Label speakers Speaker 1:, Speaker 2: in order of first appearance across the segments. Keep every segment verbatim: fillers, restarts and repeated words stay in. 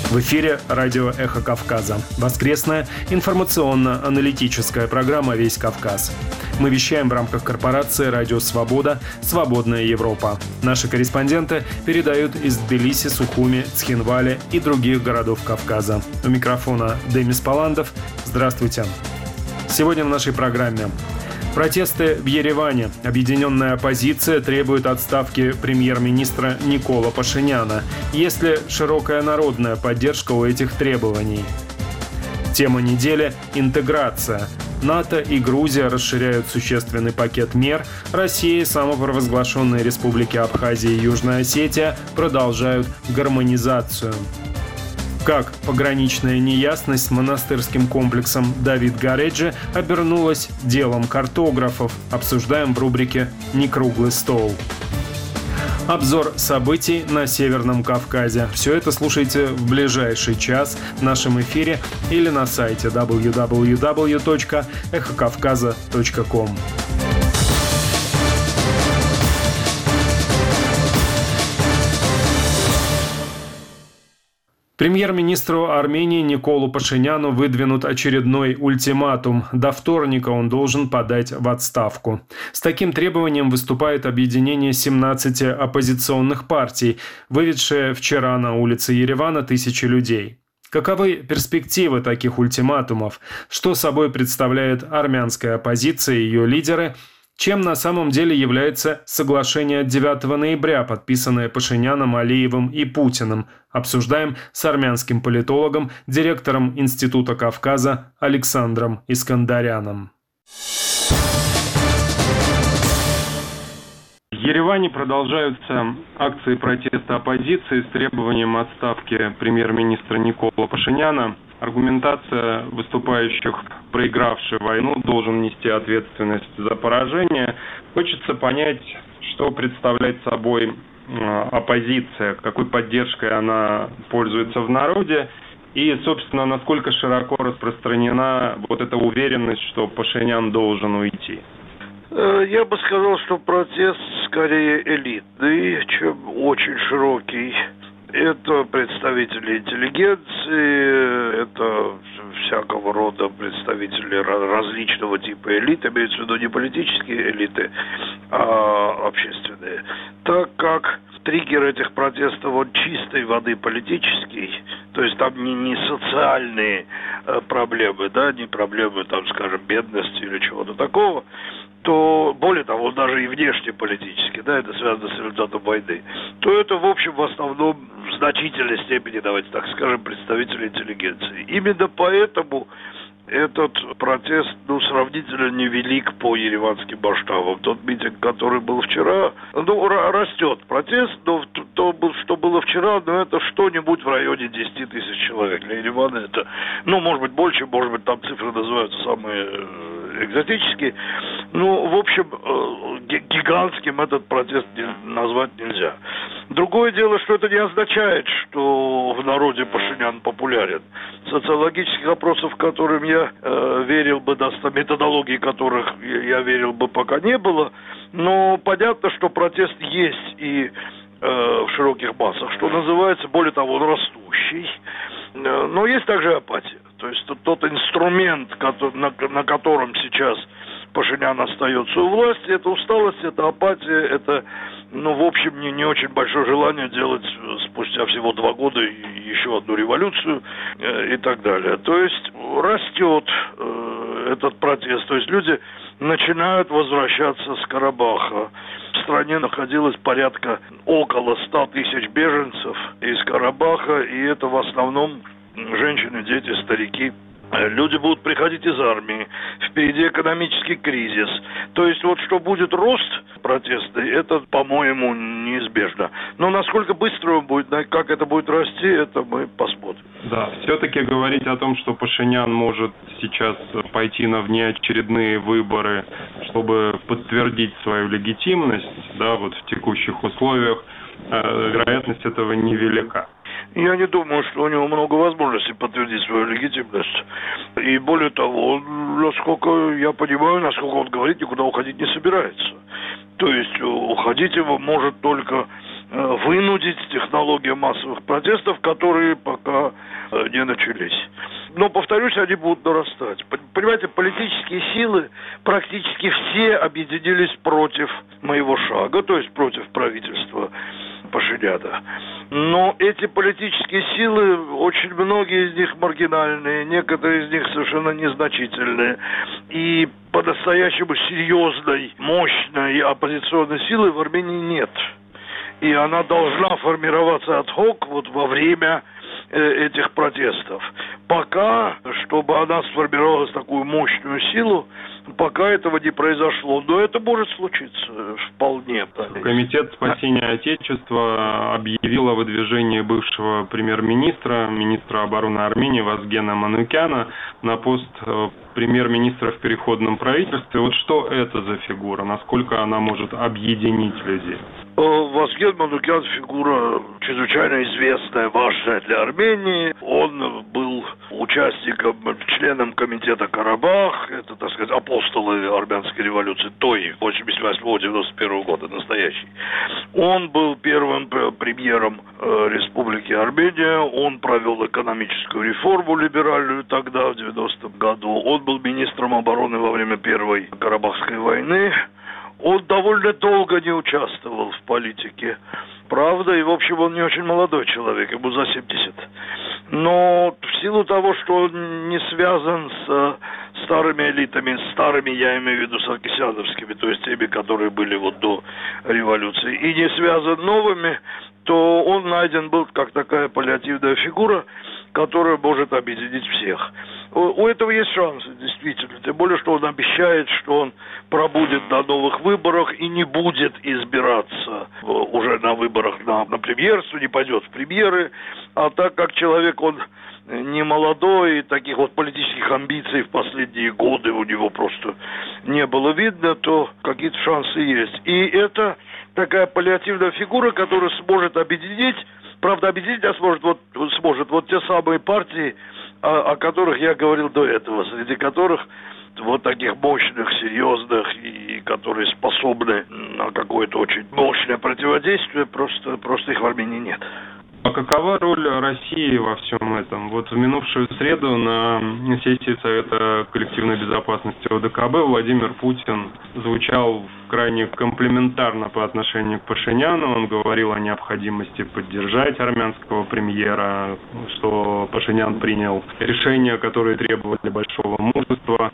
Speaker 1: В эфире радио «Эхо Кавказа». Воскресная информационно-аналитическая программа «Весь Кавказ». Мы вещаем в рамках корпорации «Радио Свобода. Свободная Европа». Наши корреспонденты передают из Тбилиси, Сухуми, Цхинвали и других городов Кавказа. У микрофона Демис Паландов. Здравствуйте. Сегодня в нашей программе. Протесты в Ереване. Объединенная оппозиция требует отставки премьер-министра Никола Пашиняна. Есть ли широкая народная поддержка у этих требований? Тема недели – интеграция. НАТО и Грузия расширяют существенный пакет мер. Россия и самопровозглашенные республики Абхазия и Южная Осетия продолжают гармонизацию. Как пограничная неясность с монастырским комплексом Давид Гареджи обернулась делом картографов, обсуждаем в рубрике «Некруглый стол». Обзор событий на Северном Кавказе. Все это слушайте в ближайший час в нашем эфире или на сайте дабл ю дабл ю дабл ю точка эхо кавказа точка ком. Премьер-министру Армении Николу Пашиняну выдвинут очередной ультиматум. До вторника он должен подать в отставку. С таким требованием выступает объединение семнадцати оппозиционных партий, выведшее вчера на улицы Еревана тысячи людей. Каковы перспективы таких ультиматумов? Что собой представляет армянская оппозиция и ее лидеры? Чем на самом деле является соглашение от девятого ноября, подписанное Пашиняном, Алиевым и Путиным? Обсуждаем с армянским политологом, директором Института Кавказа Александром Искандаряном.
Speaker 2: В Ереване продолжаются акции протеста оппозиции с требованием отставки премьер-министра Никола Пашиняна. Аргументация выступающих, проигравший войну, должен нести ответственность за поражение. Хочется понять, что представляет собой оппозиция, какой поддержкой она пользуется в народе и, собственно, насколько широко распространена вот эта уверенность, что Пашинян должен уйти.
Speaker 3: Я бы сказал, что протест скорее элитный, чем очень широкий. Это представители интеллигенции, это всякого рода представители различного типа элит, имеется в виду не политические элиты, а общественные. Так как триггер этих протестов, он чистой воды политический, то есть там не, не социальные э, проблемы, да, не проблемы, там, скажем, бедности или чего-то такого, то, более того, даже и внешнеполитически, да, это связано с результатом войны, то это, в общем, в основном в значительной степени, давайте так скажем, представители интеллигенции. Именно поэтому этот протест, ну, сравнительно невелик по ереванским масштабам. Тот митинг, который был вчера, ну, растет протест, но то, что было вчера, ну, это что-нибудь в районе десяти тысяч человек. Для Еревана это, ну, может быть, больше, может быть, там цифры называются самые экзотические. Ну, в общем, гигантским этот протест назвать нельзя. Другое дело, что это не означает, что в народе Пашинян популярен. Социологических опросов, которым я э, верил бы, да, методологии которых я верил бы, пока не было. Но понятно, что протест есть и э, в широких массах, что называется, более того, он растущий. Э, но есть также апатия. То есть тот, тот инструмент, который, на, на котором сейчас Пашинян остается у власти, это усталость, это апатия, это, ну, в общем, не, не очень большое желание делать спустя всего два года еще одну революцию э, и так далее. То есть растет э, этот протест, то есть люди начинают возвращаться с Карабаха. В стране находилось порядка около ста тысяч беженцев из Карабаха, и это в основном женщины, дети, старики. Люди будут приходить из армии, впереди экономический кризис. То есть вот что будет рост протеста, это, по-моему, неизбежно. Но насколько быстро он будет, как это будет расти, это мы посмотрим.
Speaker 2: Да, все-таки говорить о том, что Пашинян может сейчас пойти на внеочередные выборы, чтобы подтвердить свою легитимность, да, вот в текущих условиях, вероятность этого невелика.
Speaker 3: Я не думаю, что у него много возможностей подтвердить свою легитимность. И более того, он, насколько я понимаю, насколько он говорит, никуда уходить не собирается. То есть уходить его может только вынудить технологию массовых протестов, которые пока не начались. Но, повторюсь, они будут нарастать. Понимаете, политические силы практически все объединились против моего шага, то есть против правительства Пашиняна. Но эти политические силы, очень многие из них маргинальные, некоторые из них совершенно незначительные. И по-настоящему серьезной, мощной оппозиционной силы в Армении нет. И она должна формироваться ад-хок вот во время э, этих протестов. Пока, чтобы она сформировалась такую мощную силу, пока этого не произошло. Но это может случиться вполне.
Speaker 2: Комитет спасения Отечества объявил о выдвижении бывшего премьер-министра, министра обороны Армении Вазгена Манукяна на пост премьер-министра в переходном правительстве. Вот что это за фигура? Насколько она может объединить людей?
Speaker 3: Вазген Манукян фигура чрезвычайно известная, важная для Армении. Он был участником, членом комитета Карабах, это, так сказать, апостолы армянской революции той, восемьдесят восьмого — девяносто первого года, настоящий. Он был первым премьером Республики Армения, он провел экономическую реформу либеральную тогда, в девяностом году. Он был министром обороны во время Первой Карабахской войны. Он довольно долго не участвовал в политике, правда, и, в общем, он не очень молодой человек, ему за семьдесят. Но в силу того, что он не связан с старыми элитами, старыми, я имею в виду, саркисяновскими, то есть теми, которые были вот до революции, и не связан новыми, то он найден был как такая паллиативная фигура, которая может объединить всех. У этого есть шансы, действительно. Тем более, что он обещает, что он пробудет на новых выборах и не будет избираться уже на выборах на, на премьерство, не пойдет в премьеры. А так как человек, он не молодой, и таких вот политических амбиций в последние годы у него просто не было видно, то какие-то шансы есть. И это такая паллиативная фигура, которая сможет объединить, правда, объединить а сможет вот, сможет вот те самые партии, о, о которых я говорил до этого, среди которых вот таких мощных, серьезных и которые способны на какое-то очень мощное противодействие, просто, просто их в Армении нет.
Speaker 2: А какова роль России во всем этом? Вот в минувшую среду на сессии Совета коллективной безопасности ОДКБ Владимир Путин звучал крайне комплиментарно по отношению к Пашиняну. Он говорил о необходимости поддержать армянского премьера, что Пашинян принял решения, которые требовали большого мужества.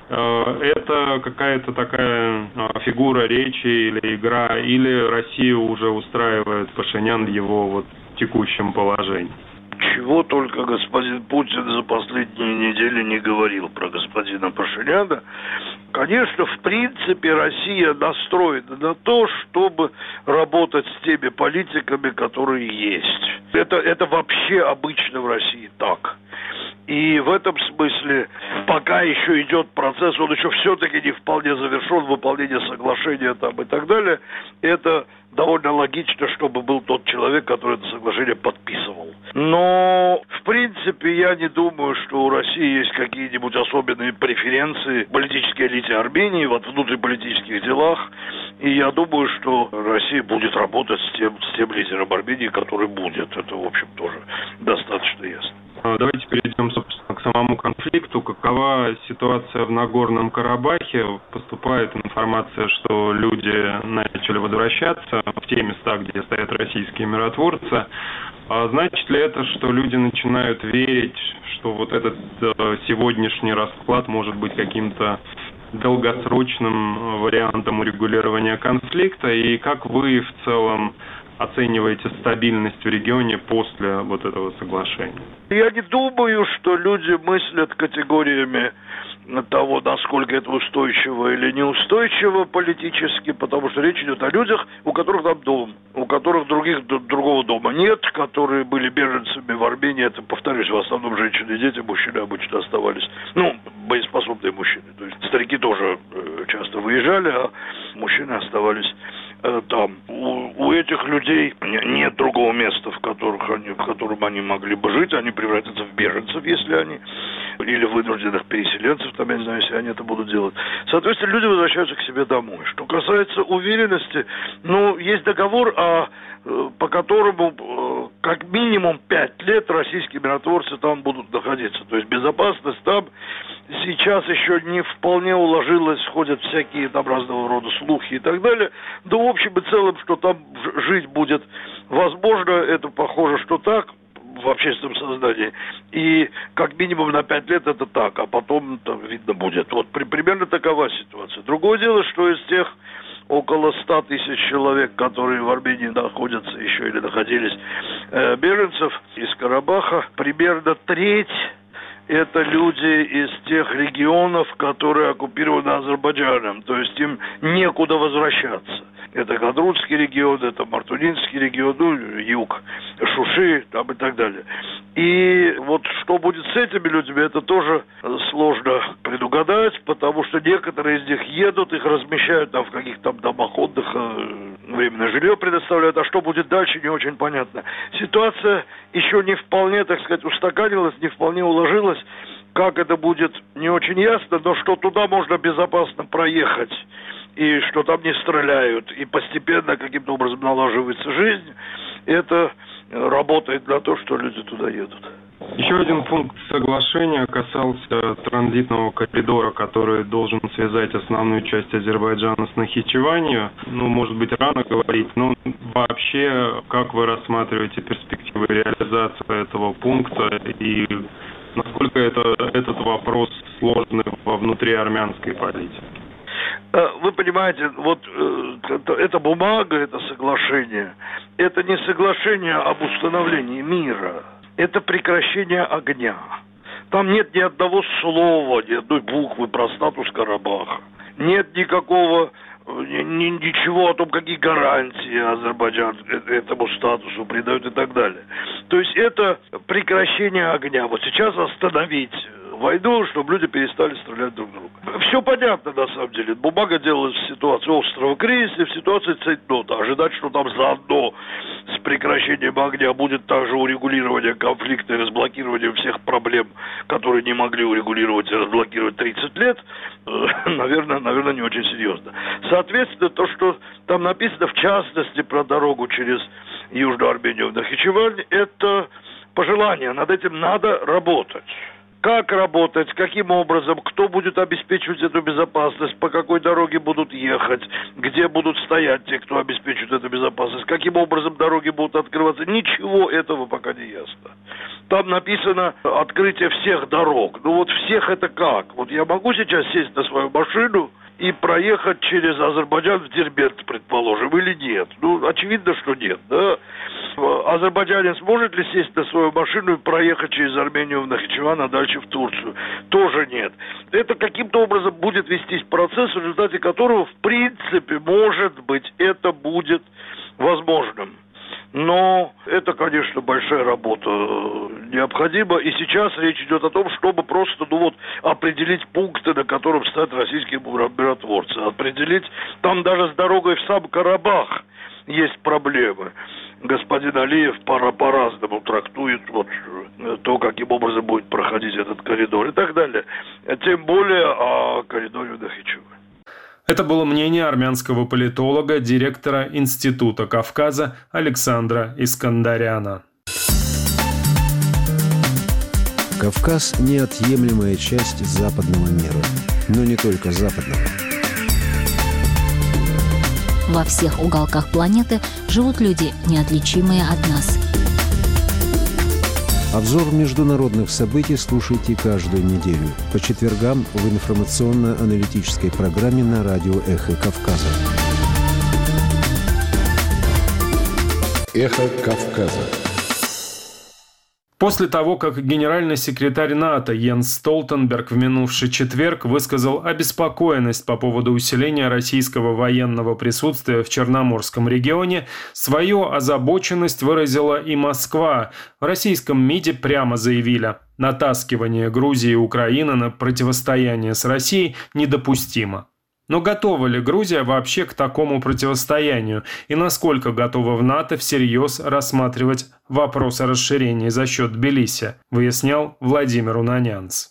Speaker 2: Это какая-то такая фигура речи или игра, или Россию уже устраивает Пашинян в его вот текущем положении?
Speaker 3: Чего только господин Путин за последние недели не говорил про господина Пашиняна. Конечно, в принципе, Россия настроена на то, чтобы работать с теми политиками, которые есть. Это, это вообще обычно в России так. И в этом смысле, пока еще идет процесс, он еще все-таки не вполне завершен, выполнение соглашения там и так далее, это довольно логично, чтобы был тот человек, который это соглашение подписывал. Но, в принципе, я не думаю, что у России есть какие-нибудь особенные преференции в политической элите Армении, вот в внутриполитических делах. И я думаю, что Россия будет работать с тем, с тем лидером Армении, который будет. Это, в общем, тоже достаточно ясно.
Speaker 2: Давайте перейдем, собственно, к самому конфликту. Какова ситуация в Нагорном Карабахе? Поступает информация, что люди начали возвращаться в те места, где стоят российские миротворцы. А значит ли это, что люди начинают верить, что вот этот сегодняшний расклад может быть каким-то долгосрочным вариантом урегулирования конфликта? И как вы в целом оцениваете стабильность в регионе после вот этого соглашения?
Speaker 3: Я не думаю, что люди мыслят категориями того, насколько это устойчиво или неустойчиво политически, потому что речь идет о людях, у которых там дом, у которых других другого дома нет, которые были беженцами в Армении. Это, повторюсь, в основном женщины и дети, мужчины обычно оставались, ну, боеспособные мужчины. То есть старики тоже э, часто выезжали, а мужчины оставались э, там. У, у этих людей нет другого места, в, которых они, в котором они могли бы жить. Они превратятся в беженцев, если они или вынужденных переселенцев, там, я не знаю, если они это будут делать. Соответственно, люди возвращаются к себе домой. Что касается уверенности, ну, есть договор, а, по которому как минимум пять лет российские миротворцы там будут находиться. То есть безопасность там сейчас еще не вполне уложилась, ходят всякие там разного рода слухи и так далее. Да, в общем и целом, что там жить будет возможно, это похоже, что так, в общественном сознании. И как минимум на пять лет это так, а потом там видно будет. Вот при, примерно такова ситуация. Другое дело, что из тех около ста тысяч человек, которые в Армении находятся еще или находились, э, беженцев из Карабаха, примерно треть это люди из тех регионов, которые оккупированы Азербайджаном. То есть им некуда возвращаться. Это Гадрутский регион, это Мартунинский регион, ну, юг, Шуши, там и так далее. И вот что будет с этими людьми, это тоже сложно предугадать, потому что некоторые из них едут, их размещают там в каких-то там домах отдыха, временное жилье предоставляют, а что будет дальше, не очень понятно. Ситуация еще не вполне, так сказать, устаканилась, не вполне уложилась. Как это будет, не очень ясно, но что туда можно безопасно проехать, и что там не стреляют, и постепенно каким-то образом налаживается жизнь, это работает на то, что люди туда едут.
Speaker 2: Еще один пункт соглашения касался транзитного коридора, который должен связать основную часть Азербайджана с Нахичеванью. Ну, может быть, рано говорить, но вообще, как вы рассматриваете перспективы реализации этого пункта и насколько это, этот вопрос сложный во внутриармянской политике?
Speaker 3: Вы понимаете, вот э, эта бумага, это соглашение, это не соглашение об установлении мира, это прекращение огня. Там нет ни одного слова, ни одной буквы про статус Карабаха. Нет никакого, ни, ничего о том, какие гарантии Азербайджан этому статусу придает и так далее. То есть это прекращение огня. Вот сейчас остановить войну, чтобы люди перестали стрелять друг друга. Все понятно, на самом деле. Бумага делалась в ситуации острого кризиса, в ситуации цейтнота. Ожидать, что там заодно с прекращением огня будет также урегулирование конфликта и разблокирование всех проблем, которые не могли урегулировать и разблокировать тридцать лет, наверное, наверное, не очень серьезно. Соответственно, то, что там написано, в частности, про дорогу через Южную Армению в Нахичевань, это пожелание. Над этим надо работать. Как работать, каким образом, кто будет обеспечивать эту безопасность, по какой дороге будут ехать, где будут стоять те, кто обеспечивает эту безопасность, каким образом дороги будут открываться. Ничего этого пока не ясно. Там написано открытие всех дорог. Ну вот всех это как? Вот я могу сейчас сесть на свою машину и проехать через Азербайджан в Дербент, предположим, или нет? Ну, очевидно, что нет, да? Азербайджанец может ли сесть на свою машину и проехать через Армению в Нахичеван, а дальше в Турцию? Тоже нет. Это каким-то образом будет вестись процесс, в результате которого, в принципе, может быть, это будет возможным. Но это, конечно, большая работа необходима. И сейчас речь идет о том, чтобы просто, ну вот, определить пункты, на которых стоят российские миротворцы. Определить, там даже с дорогой в сам Карабах есть проблемы. Господин Алиев пора по-разному трактует вот то, каким образом будет проходить этот коридор и так далее. Тем более о коридоре в Нахичевань.
Speaker 1: Это было мнение армянского политолога, директора Института Кавказа Александра Искандаряна.
Speaker 4: Кавказ – неотъемлемая часть западного мира, но не только западного.
Speaker 5: Во всех уголках планеты живут люди, неотличимые от нас.
Speaker 4: Обзор международных событий слушайте каждую неделю по четвергам в информационно-аналитической программе на радио «Эхо Кавказа».
Speaker 6: «Эхо Кавказа».
Speaker 1: После того, как генеральный секретарь НАТО Йенс Столтенберг в минувший четверг высказал обеспокоенность по поводу усиления российского военного присутствия в Черноморском регионе, свою озабоченность выразила и Москва. В российском МИДе прямо заявили: натаскивание Грузии и Украины на противостояние с Россией недопустимо. Но готова ли Грузия вообще к такому противостоянию? И насколько готова в НАТО всерьез рассматривать вопрос о расширении за счет Тбилиси, выяснял Владимир Унанянц.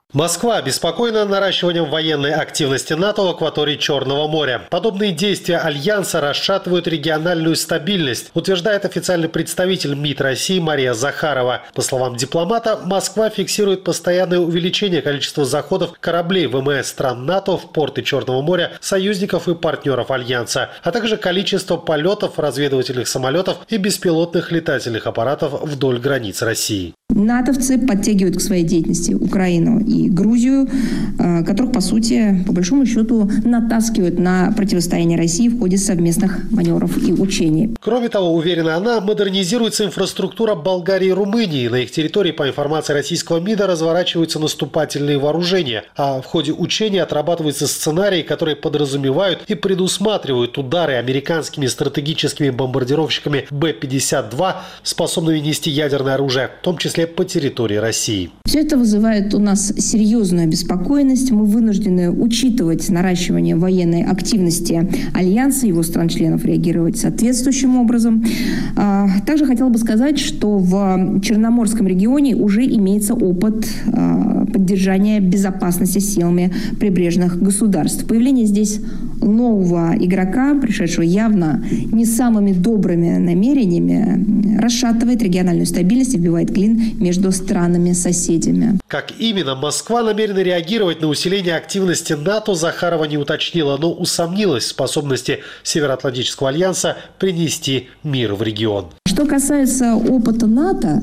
Speaker 6: Москва обеспокоена наращиванием военной активности НАТО в акватории Черного моря. Подобные действия Альянса расшатывают региональную стабильность, утверждает официальный представитель МИД России Мария Захарова. По словам дипломата, Москва фиксирует постоянное увеличение количества заходов кораблей ВМС стран НАТО в порты Черного моря, союзников и партнеров Альянса, а также количество полетов разведывательных самолетов и беспилотных летательных аппаратов вдоль границ России.
Speaker 7: натовцы подтягивают к своей деятельности Украину и Грузию, которых, по сути, по большому счету, натаскивают на противостояние России в ходе совместных маневров и учений.
Speaker 6: Кроме того, уверена она, модернизируется инфраструктура Болгарии и Румынии. На их территории, по информации российского МИДа, разворачиваются наступательные вооружения, а в ходе учений отрабатываются сценарии, которые подразумевают и предусматривают удары американскими стратегическими бомбардировщиками Бэ пятьдесят два, способными нести ядерное оружие, в том числе по территории России.
Speaker 7: Все это вызывает у нас серьезную обеспокоенность. Мы вынуждены учитывать наращивание военной активности Альянса, его стран-членов реагировать соответствующим образом. Также хотела бы сказать, что в Черноморском регионе уже имеется опыт поддержания безопасности силами прибрежных государств. Появление здесь нового игрока, пришедшего явно не самыми добрыми намерениями, расшатывает региональную стабильность и вбивает клин между странами-соседями.
Speaker 6: Как именно Москва намерена реагировать на усиление активности НАТО, Захарова не уточнила, но усомнилась в способности Североатлантического альянса принести мир в регион.
Speaker 7: Что касается опыта НАТО,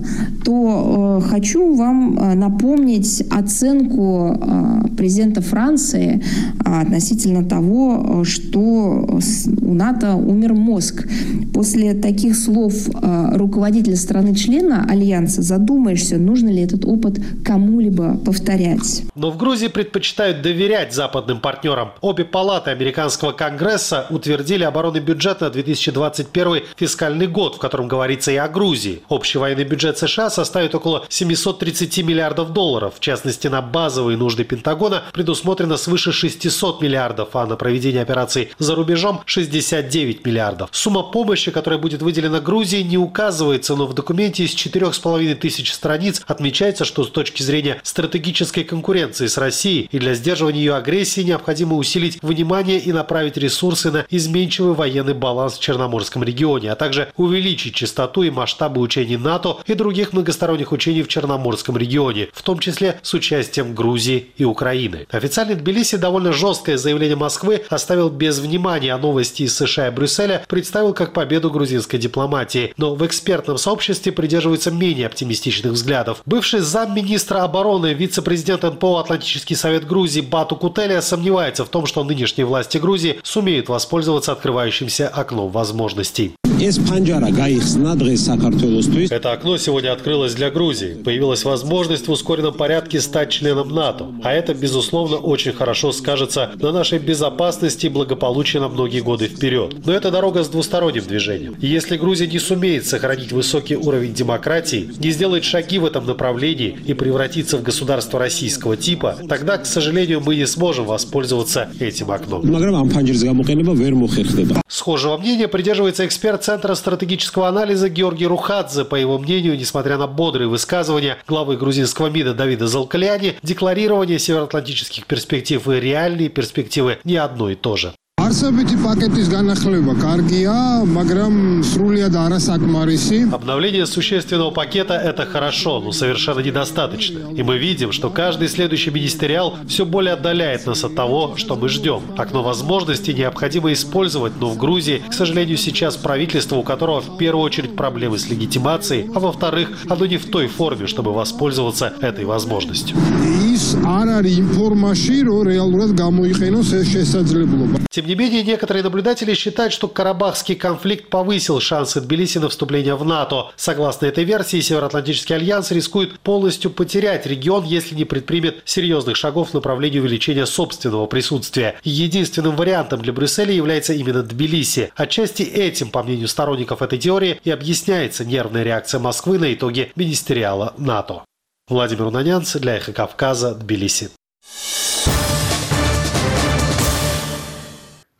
Speaker 7: то э, хочу вам э, напомнить оценку э, президента Франции э, относительно того, что у НАТО умер мозг. После таких слов э, руководителя страны-члена Альянса задумаешься, нужно ли этот опыт кому-либо повторять.
Speaker 6: Но в Грузии предпочитают доверять западным партнерам. Обе палаты американского Конгресса утвердили оборонный бюджет на две тысячи двадцать первый фискальный год, в котором говорится и о Грузии. Общий военный бюджет США составит около семьсот тридцать миллиардов долларов. В частности, на базовые нужды Пентагона предусмотрено свыше шестьсот миллиардов, а на проведение операций за рубежом шестьдесят девять миллиардов. Сумма помощи, которая будет выделена Грузии, не указывается, но в документе из четырех с половиной тысяч страниц отмечается, что с точки зрения стратегической конкуренции с Россией и для сдерживания ее агрессии необходимо усилить внимание и направить ресурсы на изменчивый военный баланс в Черноморском регионе, а также увеличить частоту и масштабы учений НАТО и других многосторонних учений в Черноморском регионе, в том числе с участием Грузии и Украины. Официальный Тбилиси довольно жесткое заявление Москвы оставил без внимания, а новости из США и Брюсселя представил как победу грузинской дипломатии. Но в экспертном сообществе придерживаются менее оптимистичных взглядов. Бывший замминистра обороны, вице-президент эн пэ о Атлантический совет Грузии Бату Кутелия сомневается в том, что нынешние власти Грузии сумеют воспользоваться открывающимся окном возможностей. Это окно сегодня открылось для Грузии. Появилась возможность в ускоренном порядке стать членом НАТО. А это, безусловно, очень хорошо скажется на нашей безопасности и благополучии на многие годы вперед. Но это дорога с двусторонним движением. И если Грузия не сумеет сохранить высокий уровень демократии, не сделает шаги в этом направлении и превратится в государство российского типа, тогда, к сожалению, мы не сможем воспользоваться этим окном. Схожего мнения придерживается эксперт Центра стратегического анализа Георгий Рухадзе. По его мнению, несмотря на бодрые высказывания главы грузинского МИДа Давида Залкаляни, декларирование североатлантических перспектив и реальные перспективы не одно и то же. Обновление существенного пакета – это хорошо, но совершенно недостаточно. И мы видим, что каждый следующий министериал все более отдаляет нас от того, что мы ждем. Окно возможностей необходимо использовать, но в Грузии, к сожалению, сейчас правительство, у которого в первую очередь проблемы с легитимацией, а во-вторых, оно не в той форме, чтобы воспользоваться этой возможностью. Тем не менее, некоторые наблюдатели считают, что Карабахский конфликт повысил шансы Тбилиси на вступление в НАТО. Согласно этой версии, Североатлантический альянс рискует полностью потерять регион, если не предпримет серьезных шагов в направлении увеличения собственного присутствия. Единственным вариантом для Брюсселя является именно Тбилиси. Отчасти этим, по мнению сторонников этой теории, и объясняется нервная реакция Москвы на итоги министериала НАТО. Владимир Унанянц для Эхо Кавказа, Тбилиси.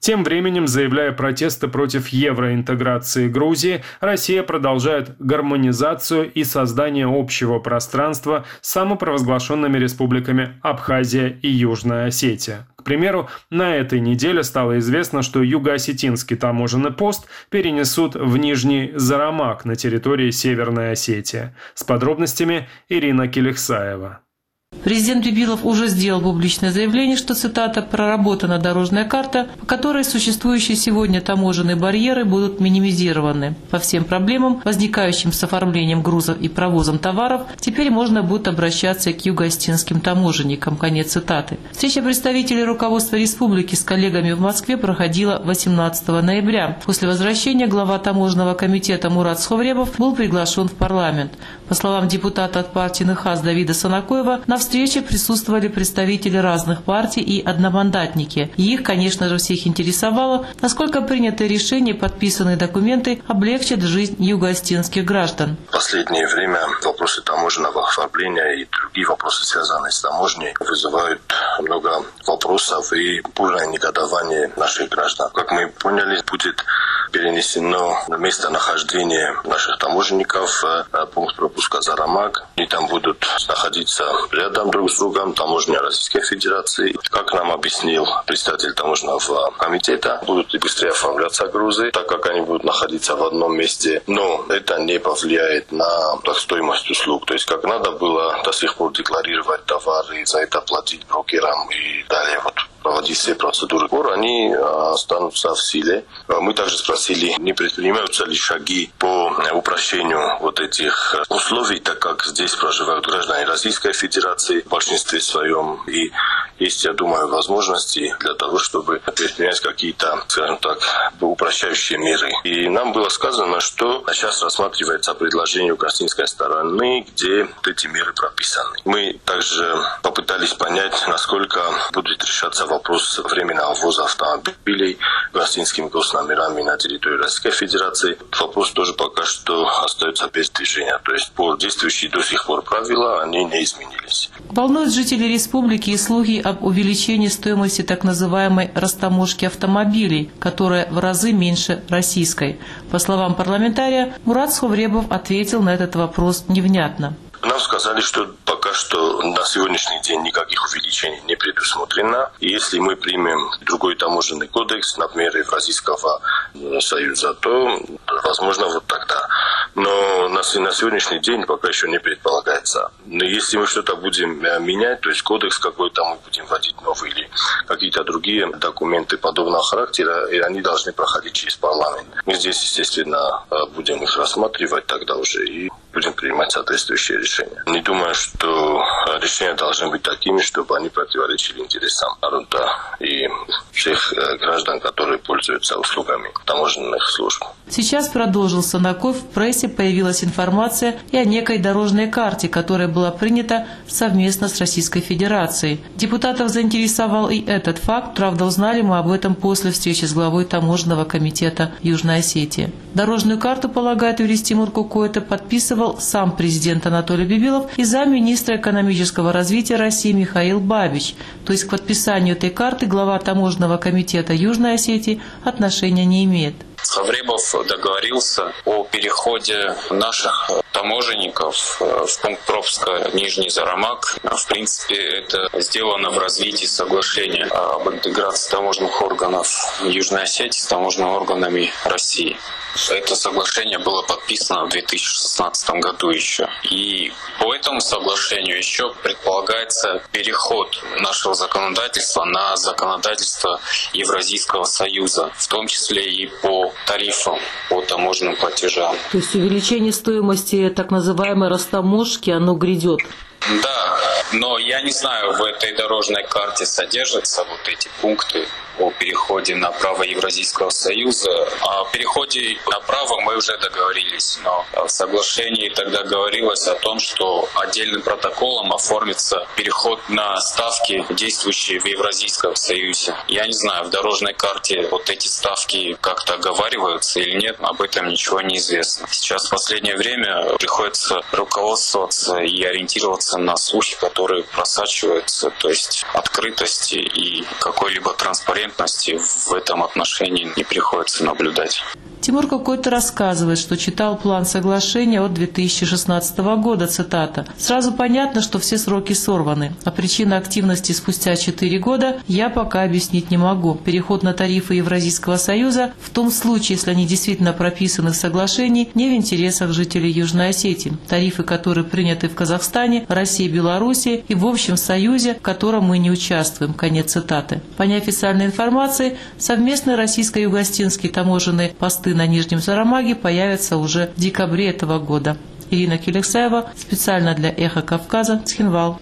Speaker 1: Тем временем, заявляя протесты против евроинтеграции Грузии, Россия продолжает гармонизацию и создание общего пространства с самопровозглашенными республиками Абхазия и Южная Осетия. К примеру, на этой неделе стало известно, что юго-осетинский таможенный пост перенесут в Нижний Зарамак на территории Северной Осетии. С подробностями Ирина Келихсаева.
Speaker 8: Президент Бибилов уже сделал публичное заявление, что, цитата, «проработана дорожная карта, по которой существующие сегодня таможенные барьеры будут минимизированы. По всем проблемам, возникающим с оформлением грузов и провозом товаров, теперь можно будет обращаться к юго-осетинским таможенникам». Конец цитаты. Встреча представителей руководства республики с коллегами в Москве проходила восемнадцатого ноября. После возвращения глава таможенного комитета Мурат Сховребов был приглашен в парламент. По словам депутата от партии НХАС Давида Санакоева, на встрече присутствовали представители разных партий и одномандатники. И их, конечно же, всех интересовало, насколько принятые решения и подписанные документы облегчат жизнь юго-осетинских граждан.
Speaker 9: В последнее время вопросы таможенного оформления и другие вопросы, связанные с таможней, вызывают много вопросов и бурное негодование наших граждан. Как мы поняли, будет перенесено местонахождение наших таможенников, пункт пропуска Зарамак. И там будут находиться рядом друг с другом таможня Российской Федерации. Как нам объяснил представитель таможенного комитета, будут быстрее оформляться грузы, так как они будут находиться в одном месте. Но это не повлияет на стоимость услуг. То есть как надо было до сих пор декларировать товары, за это платить брокерам и далее вот проводить все процедуры, они останутся в силе. Мы также спросили, не предпринимаются ли шаги по упрощению вот этих условий, так как здесь проживают граждане Российской Федерации в большинстве своем. И есть, я думаю, возможности для того, чтобы предпринять какие-то, скажем так, упрощающие меры. И нам было сказано, что сейчас рассматривается предложение украинской стороны, где вот эти меры прописаны. Мы также попытались понять, насколько будет решаться вопрос временного ввоза автомобилей гражданскими госномерами на территории Российской Федерации. Вопрос тоже пока что остается без движения. То есть по действующие до сих пор правила, они не изменились.
Speaker 8: Волнуют жителей республики и слухи об увеличении стоимости так называемой растаможки автомобилей, которая в разы меньше российской. По словам парламентария, Мурат Сховребов ответил на этот вопрос невнятно.
Speaker 9: Нам сказали, что пока что на сегодняшний день никаких увеличений не предусмотрено. И если мы примем другой таможенный кодекс, например, Евразийского союза, то, возможно, вот тогда. Но на, на сегодняшний день пока еще не предполагается. Но если мы что-то будем менять, то есть кодекс какой-то мы будем вводить новый или какие-то другие документы подобного характера, и они должны проходить через парламент. Мы здесь, естественно, будем их рассматривать тогда уже и будем принимать соответствующие решения. Не думаю, что решения должны быть такими, чтобы они противоречили интересам народа и всех граждан, которые пользуются услугами таможенных служб.
Speaker 8: Сейчас продолжил Санакоев, в прессе появилась информация и о некой дорожной карте, которая была принята совместно с Российской Федерацией. Депутатов заинтересовал и этот факт, правда, узнали мы об этом после встречи с главой таможенного комитета Южной Осетии. Дорожную карту, полагает юрист Тимур Кукуэте, подписывал сам президент Анатолий Бибилов и замминистра экономического развития России Михаил Бабич. То есть к подписанию этой карты глава таможенного комитета Южной Осетии отношения не имеет.
Speaker 10: Сховребов договорился о переходе наших таможенников в пункт пропуска Нижний Зарамак. В принципе, это сделано в развитии соглашения об интеграции таможенных органов Южной Осетии с таможенными органами России. Это соглашение было подписано в две тысячи шестнадцатом году еще. И по этому соглашению еще предполагается переход нашего законодательства на законодательство Евразийского союза, в том числе и по тарифам, по таможенным платежам.
Speaker 8: То есть увеличение стоимости так называемой растаможки, оно грядет?
Speaker 10: Да, но я не знаю, в этой дорожной карте содержатся вот эти пункты о переходе на право Евразийского союза. О переходе на право мы уже договорились, но в соглашении тогда говорилось о том, что отдельным протоколом оформится переход на ставки, действующие в Евразийском союзе. Я не знаю, в дорожной карте вот эти ставки как-то оговариваются или нет, об этом ничего не известно. Сейчас в последнее время приходится руководствоваться и ориентироваться на слухи, которые просачиваются, то есть открытости и какой-либо транспарентности транспарентности в этом отношении не приходится наблюдать.
Speaker 8: Тимур Кокойто рассказывает, что читал план соглашения от две тысячи шестнадцатого года, цитата. «Сразу понятно, что все сроки сорваны, а причина активности спустя четыре года я пока объяснить не могу. Переход на тарифы Евразийского союза в том случае, если они действительно прописаны в соглашении, не в интересах жителей Южной Осетии. Тарифы, которые приняты в Казахстане, России, Беларуси и в общем союзе, в котором мы не участвуем». Конец цитаты. По неофициальной информации, совместные российско-югостинские таможенные посты на Нижнем Зарамаге появятся уже в декабре этого года. Ирина Келексаева, специально для «Эхо Кавказа», Цхинвал.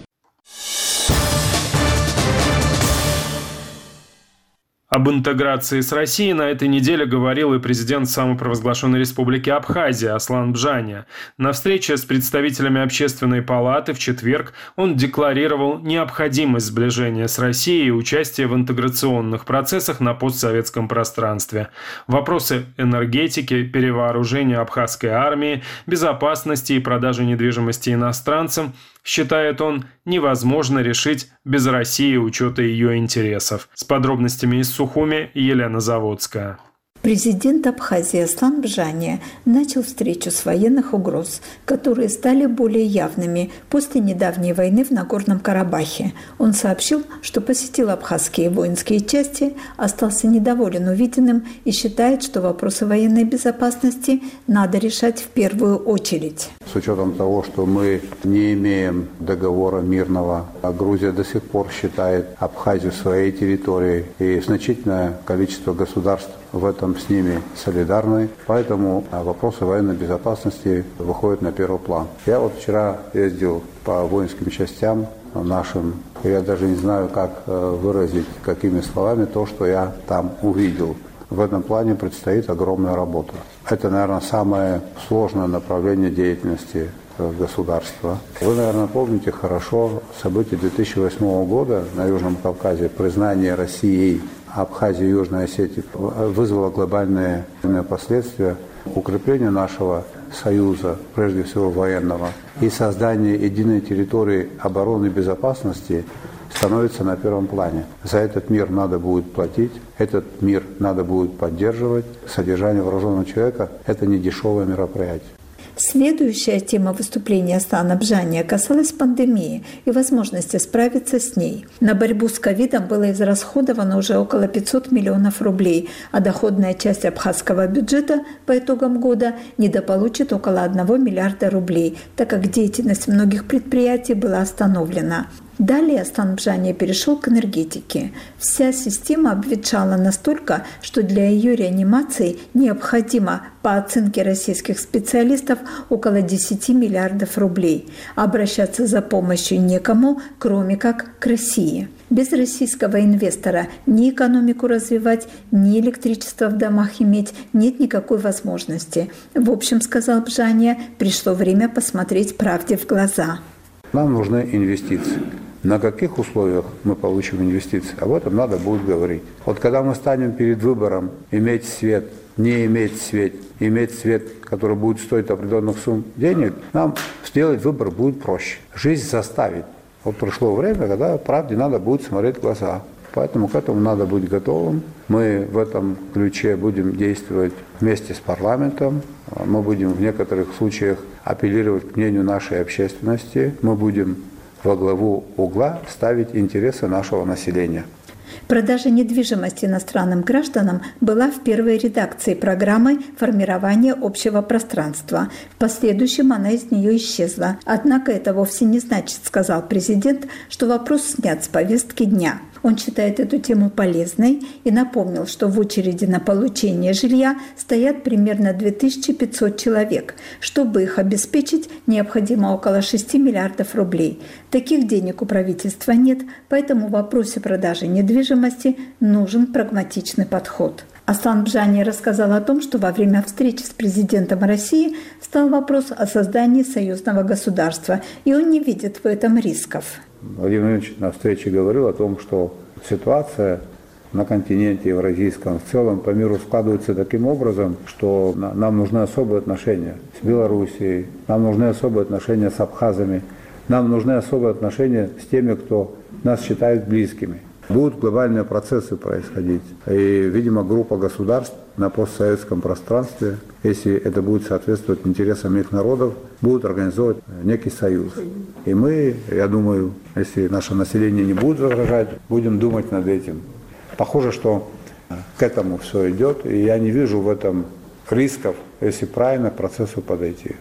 Speaker 1: Об интеграции с Россией на этой неделе говорил и президент самопровозглашенной республики Абхазия Аслан Бжаня. На встрече с представителями Общественной палаты в четверг он декларировал необходимость сближения с Россией и участия в интеграционных процессах на постсоветском пространстве. Вопросы энергетики, перевооружения абхазской армии, безопасности и продажи недвижимости иностранцам, считает он, невозможно решить без России учета ее интересов. С подробностями из Сухуми Елена Заводская.
Speaker 11: Президент Абхазии Аслан Бжаня начал встречу с военных угроз, которые стали более явными после недавней войны в Нагорном Карабахе. Он сообщил, что посетил абхазские воинские части, остался недоволен увиденным и считает, что вопросы военной безопасности надо решать в первую очередь.
Speaker 12: С учетом того, что мы не имеем договора мирного, а Грузия до сих пор считает Абхазию своей территорией, и значительное количество государств в этом с ними солидарны, поэтому вопросы военной безопасности выходят на первый план. Я вот вчера ездил по воинским частям нашим, я даже не знаю, как выразить, какими словами то, что я там увидел. В этом плане предстоит огромная работа. Это, наверное, самое сложное направление деятельности государства. Вы, наверное, помните хорошо события две тысячи восьмого года на Южном Кавказе. Признание Россией Абхазии и Южной Осетии вызвало глобальные последствия. Укрепление нашего союза, прежде всего военного, и создание единой территории обороны и безопасности становится на первом плане. За этот мир надо будет платить, этот мир надо будет поддерживать. Содержание вооруженного человека – это не дешевое мероприятие.
Speaker 11: Следующая тема выступления Аслана Бжаня касалась пандемии и возможности справиться с ней. На борьбу с ковидом было израсходовано уже около пятьсот миллионов рублей, а доходная часть абхазского бюджета по итогам года недополучит около одного миллиарда рублей, так как деятельность многих предприятий была остановлена. Далее Аслан Бжаня перешел к энергетике. Вся система обветшала настолько, что для ее реанимации необходимо, по оценке российских специалистов, около десяти миллиардов рублей. Обращаться за помощью некому, кроме как к России. Без российского инвестора ни экономику развивать, ни электричество в домах иметь нет никакой возможности. В общем, сказал Бжаня, пришло время посмотреть правде в глаза.
Speaker 12: Нам нужны инвестиции. На каких условиях мы получим инвестиции, об этом надо будет говорить. Вот когда мы станем перед выбором иметь свет, не иметь свет, иметь свет, который будет стоить определенных сумм денег, нам сделать выбор будет проще. Жизнь заставит. Вот пришло время, когда правде надо будет смотреть в глаза. Поэтому к этому надо быть готовым. Мы в этом ключе будем действовать вместе с парламентом. Мы будем в некоторых случаях апеллировать к мнению нашей общественности. Мы будем во главу угла ставить интересы нашего населения.
Speaker 11: Продажа недвижимости иностранным гражданам была в первой редакции программы формирования общего пространства. В последующем она из нее исчезла. Однако это вовсе не значит, сказал президент, что вопрос снят с повестки дня. Он считает эту тему полезной и напомнил, что в очереди на получение жилья стоят примерно две тысячи пятьсот человек. Чтобы их обеспечить, необходимо около шести миллиардов рублей. Таких денег у правительства нет, поэтому в вопросе продажи недвижимости нужен прагматичный подход. Аслан Бжаня рассказал о том, что во время встречи с президентом России встал вопрос о создании союзного государства, и он не видит в этом рисков.
Speaker 12: Владимир Владимирович на встрече говорил о том, что ситуация на континенте евразийском в целом по миру складывается таким образом, что нам нужны особые отношения с Белоруссией, нам нужны особые отношения с абхазами, нам нужны особые отношения с теми, кто нас считает близкими. Будут глобальные процессы происходить. И, видимо, группа государств на постсоветском пространстве, если это будет соответствовать интересам их народов, будут организовывать некий союз. И мы, я думаю, если наше население не будет возражать, будем думать над этим. Похоже, что к этому все идет, и я не вижу в этом рисков, если правильно к процессу подойти.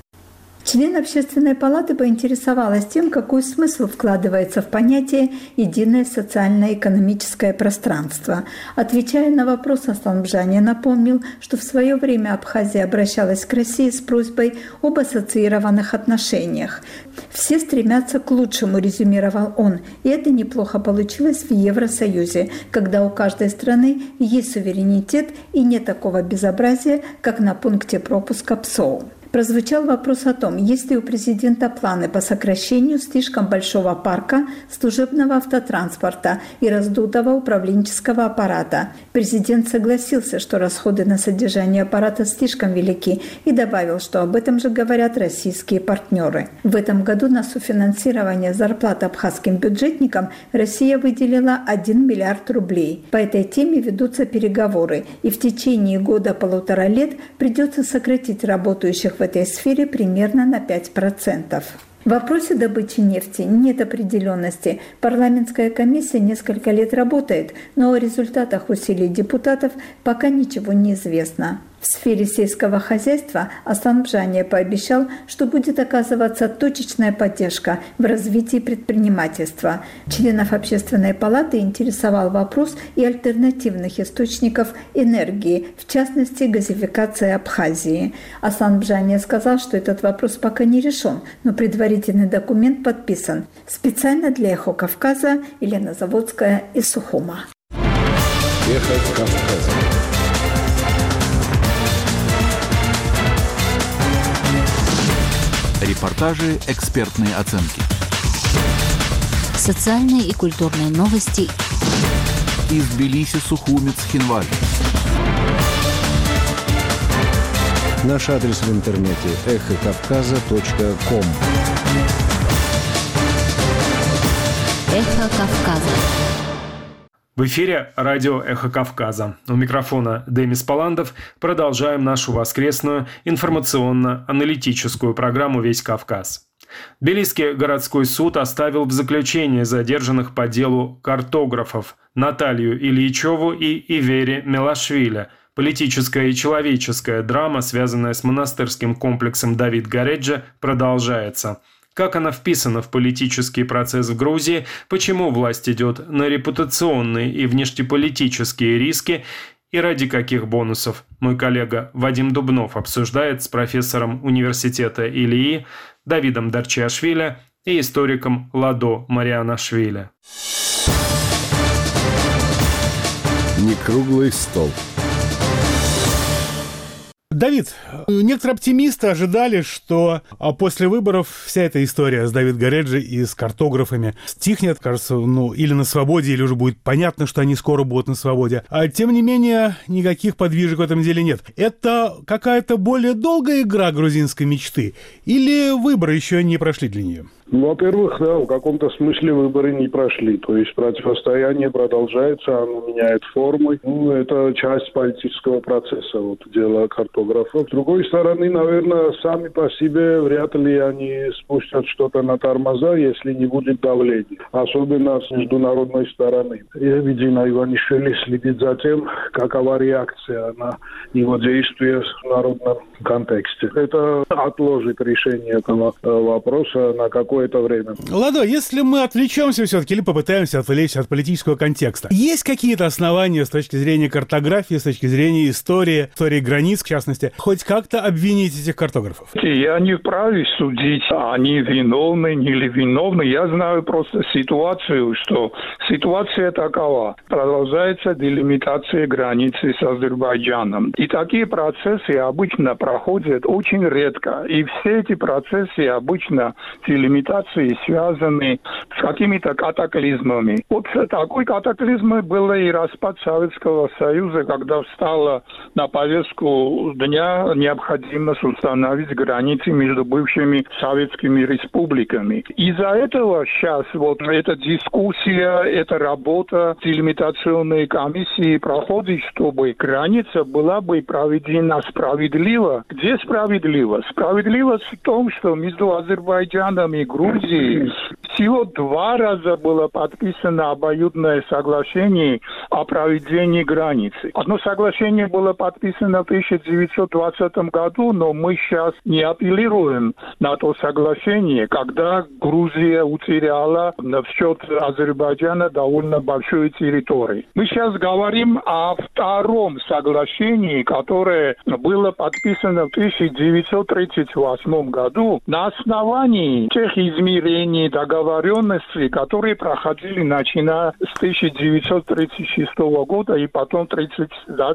Speaker 11: Член Общественной палаты поинтересовалась тем, какой смысл вкладывается в понятие «единое социально-экономическое пространство». Отвечая на вопрос, Асламбжания напомнил, что в свое время Абхазия обращалась к России с просьбой об ассоциированных отношениях. «Все стремятся к лучшему», резюмировал он, и это неплохо получилось в Евросоюзе, когда у каждой страны есть суверенитет и нет такого безобразия, как на пункте пропуска ПСОУ. Прозвучал вопрос о том, есть ли у президента планы по сокращению слишком большого парка служебного автотранспорта и раздутого управленческого аппарата. Президент согласился, что расходы на содержание аппарата слишком велики, и добавил, что об этом же говорят российские партнеры. В этом году на софинансирование зарплат абхазским бюджетникам Россия выделила один миллиард рублей. По этой теме ведутся переговоры, и в течение года-полутора лет придется сократить работающих в этой сфере примерно на пять процентов. В вопросе добычи нефти нет определенности. Парламентская комиссия несколько лет работает, но о результатах усилий депутатов пока ничего не известно. В сфере сельского хозяйства Асламбжания пообещал, что будет оказываться точечная поддержка в развитии предпринимательства. Членов Общественной палаты интересовал вопрос и альтернативных источников энергии, в частности газификации Абхазии. Асламбжания сказал, что этот вопрос пока не решен, но предварительный документ подписан. Специально для «Эхо Кавказа» Елена Заводская из Сухума.
Speaker 13: «Эхо Кавказа». Репортажи, экспертные оценки.
Speaker 5: Социальные и культурные новости.
Speaker 13: Из Тбилиси, Сухуми, Цхинвали.
Speaker 4: Наш адрес в интернете эхо кавказа точка ком.
Speaker 5: Эхо Кавказа.
Speaker 1: В эфире радио «Эхо Кавказа». У микрофона Демис Паландов. Продолжаем нашу воскресную информационно-аналитическую программу «Весь Кавказ». Тбилисский городской суд оставил в заключении задержанных по делу картографов Наталью Ильичеву и Ивере Мелашвили. Политическая и человеческая драма, связанная с монастырским комплексом Давид Гореджи, продолжается. Как она вписана в политический процесс в Грузии, почему власть идет на репутационные и внешнеполитические риски и ради каких бонусов, мой коллега Вадим Дубнов обсуждает с профессором университета Илии Давидом Дарчиашвили и историком Ладо Марианашвили.
Speaker 14: Некруглый стол.
Speaker 15: Давид, некоторые оптимисты ожидали, что после выборов вся эта история с Давид Гореджи и с картографами стихнет, кажется, ну, или на свободе, или уже будет понятно, что они скоро будут на свободе. А тем не менее, никаких подвижек в этом деле нет. Это какая-то более долгая игра грузинской мечты? Или выборы еще не прошли для нее?
Speaker 16: Ну, во-первых, да, в каком-то смысле выборы не прошли. То есть противостояние продолжается, оно меняет формы. Ну, это часть политического процесса, вот дело картографов. С другой стороны, наверное, сами по себе вряд ли они спустят что-то на тормоза, если не будет давления. Особенно с международной стороны. Я, видимо, Иванишвили следит за тем, какова реакция на его действия в народном контексте. Это отложит решение этого вопроса на какой это время.
Speaker 15: Ладно, если мы отвлечемся все-таки или попытаемся отвлечься от политического контекста, есть какие-то основания с точки зрения картографии, с точки зрения истории, истории границ, в частности, хоть как-то обвинить этих картографов?
Speaker 17: Я не вправе судить, они виновны или виновны. Я знаю просто ситуацию, что ситуация такова. Продолжается делимитация границы с Азербайджаном. И такие процессы обычно проходят очень редко. И все эти процессы обычно делимитации делимитации связаны с какими-то катаклизмами. Вот такой катаклизм был и распад Советского Союза, когда встала на повестку дня необходимость установить границы между бывшими советскими республиками. Из-за этого сейчас вот эта дискуссия, эта работа делимитационной комиссии проходит, чтобы граница была бы проведена справедливо. Где справедливость? Справедливость в том, что между Азербайджаном и Грузией всего два раза было подписано обоюдное соглашение о проведении границы. Одно соглашение было подписано в тысяча девятьсот двадцатом году, но мы сейчас не апеллируем на то соглашение, когда Грузия утеряла в счет Азербайджана довольно большую территорию. Мы сейчас говорим о втором соглашении, которое было подписано в тысяча девятьсот тридцать восьмом году на основании тех измерений, договоренностей, которые проходили начиная с тысяча девятьсот тридцать шестого года и потом тридцать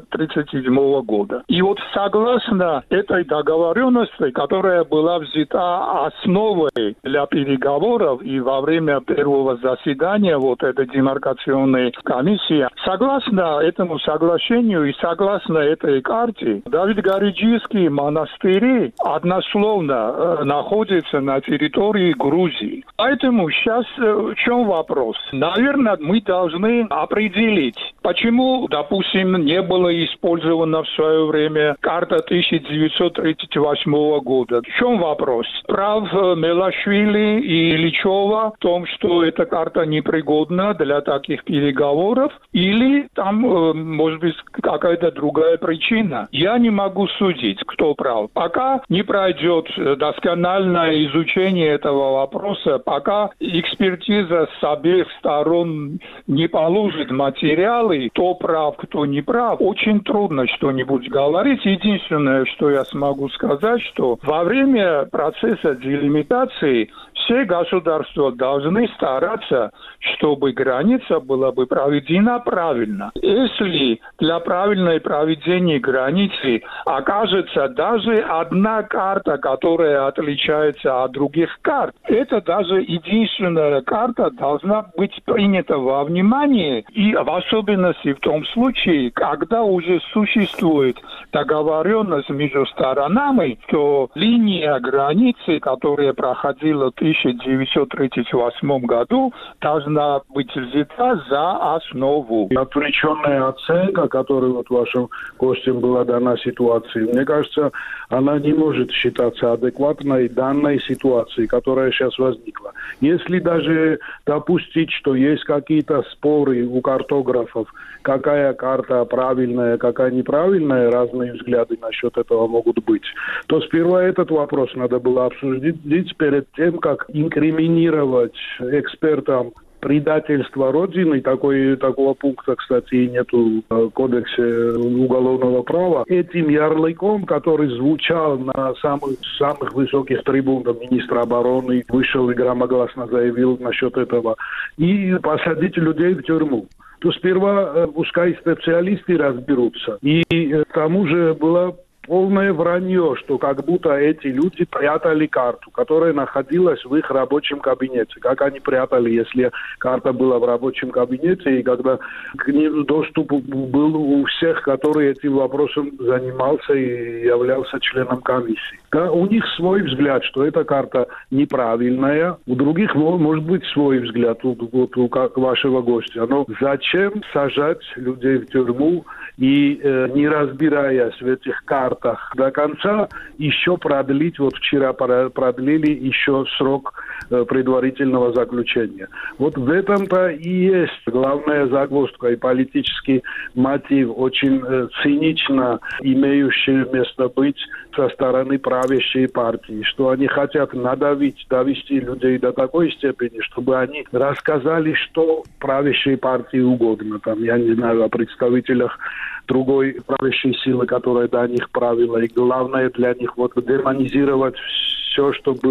Speaker 17: седьмого года. И вот согласно этой договоренности, которая была взята основой для переговоров и во время первого заседания вот этой демаркационной комиссии, согласно этому соглашению и согласно этой карте, Давид-Гариджийские монастыри однословно э, находятся на территории Грузии. Поэтому сейчас э, в чем вопрос? Наверное, мы должны определить, почему, допустим, не было использована в свое время карта тысяча девятьсот тридцать восьмого года. В чем вопрос? Прав Мелашвили и Ильичева в том, что эта карта непригодна для таких переговоров, или там, может быть, какая-то другая причина. Я не могу судить, кто прав. Пока не пройдет доскональное изучение этого вопроса, пока экспертиза с обеих сторон не положит материалы, кто прав, кто не прав, очень трудно что-нибудь говорить. Единственное, что я смогу сказать, что во время процесса делимитации все государства должны стараться, чтобы граница была бы проведена правильно. Если для правильной проведения границы окажется даже одна карта, которая отличается от других карт, это даже единственная карта должна быть принята во внимание, и в особенности в том случае, когда уже существует договоренность между сторонами, то линия границы, которая проходила в тысяча девятьсот тридцать восьмом году, должна быть взята за основу.
Speaker 16: Отвлеченная оценка, которая вот вашим гостям была дана ситуации, мне кажется, она не может считаться адекватной данной ситуации, которая сейчас возникла. Если даже допустить, что есть какие-то споры у картографов, какая карта правильная, какая неправильная, разные взгляды насчет этого могут быть, то сперва этот вопрос надо было обсудить перед тем, как инкриминировать экспертам предательство Родины. Такой, такого пункта, кстати, и нету в кодексе уголовного права. Этим ярлыком, который звучал на самых, самых высоких трибунах, министр обороны вышел и громогласно заявил насчет этого, и посадить людей в тюрьму, то сперва пускай специалисты разберутся. И к тому же было полное вранье, что как будто эти люди прятали карту, которая находилась в их рабочем кабинете. Как они прятали, если карта была в рабочем кабинете, и когда к ним доступ был у всех, которые этим вопросом занимался и являлся членом комиссии. Да, у них свой взгляд, что эта карта неправильная, у других может быть свой взгляд, вот у вашего гостя. Но зачем сажать людей в тюрьму и э, не разбираясь в этих картах до конца, еще продлить, вот вчера продлили еще срок э, предварительного заключения. Вот в этом-то и есть главная загвоздка и политический мотив, очень э, цинично имеющий место быть со стороны правящей партии, что они хотят надавить, довести людей до такой степени, чтобы они рассказали, что правящей партии угодно. Там, я не знаю, о представителях другой правящей силы, которая до них правила. И главное для них вот демонизировать все, что было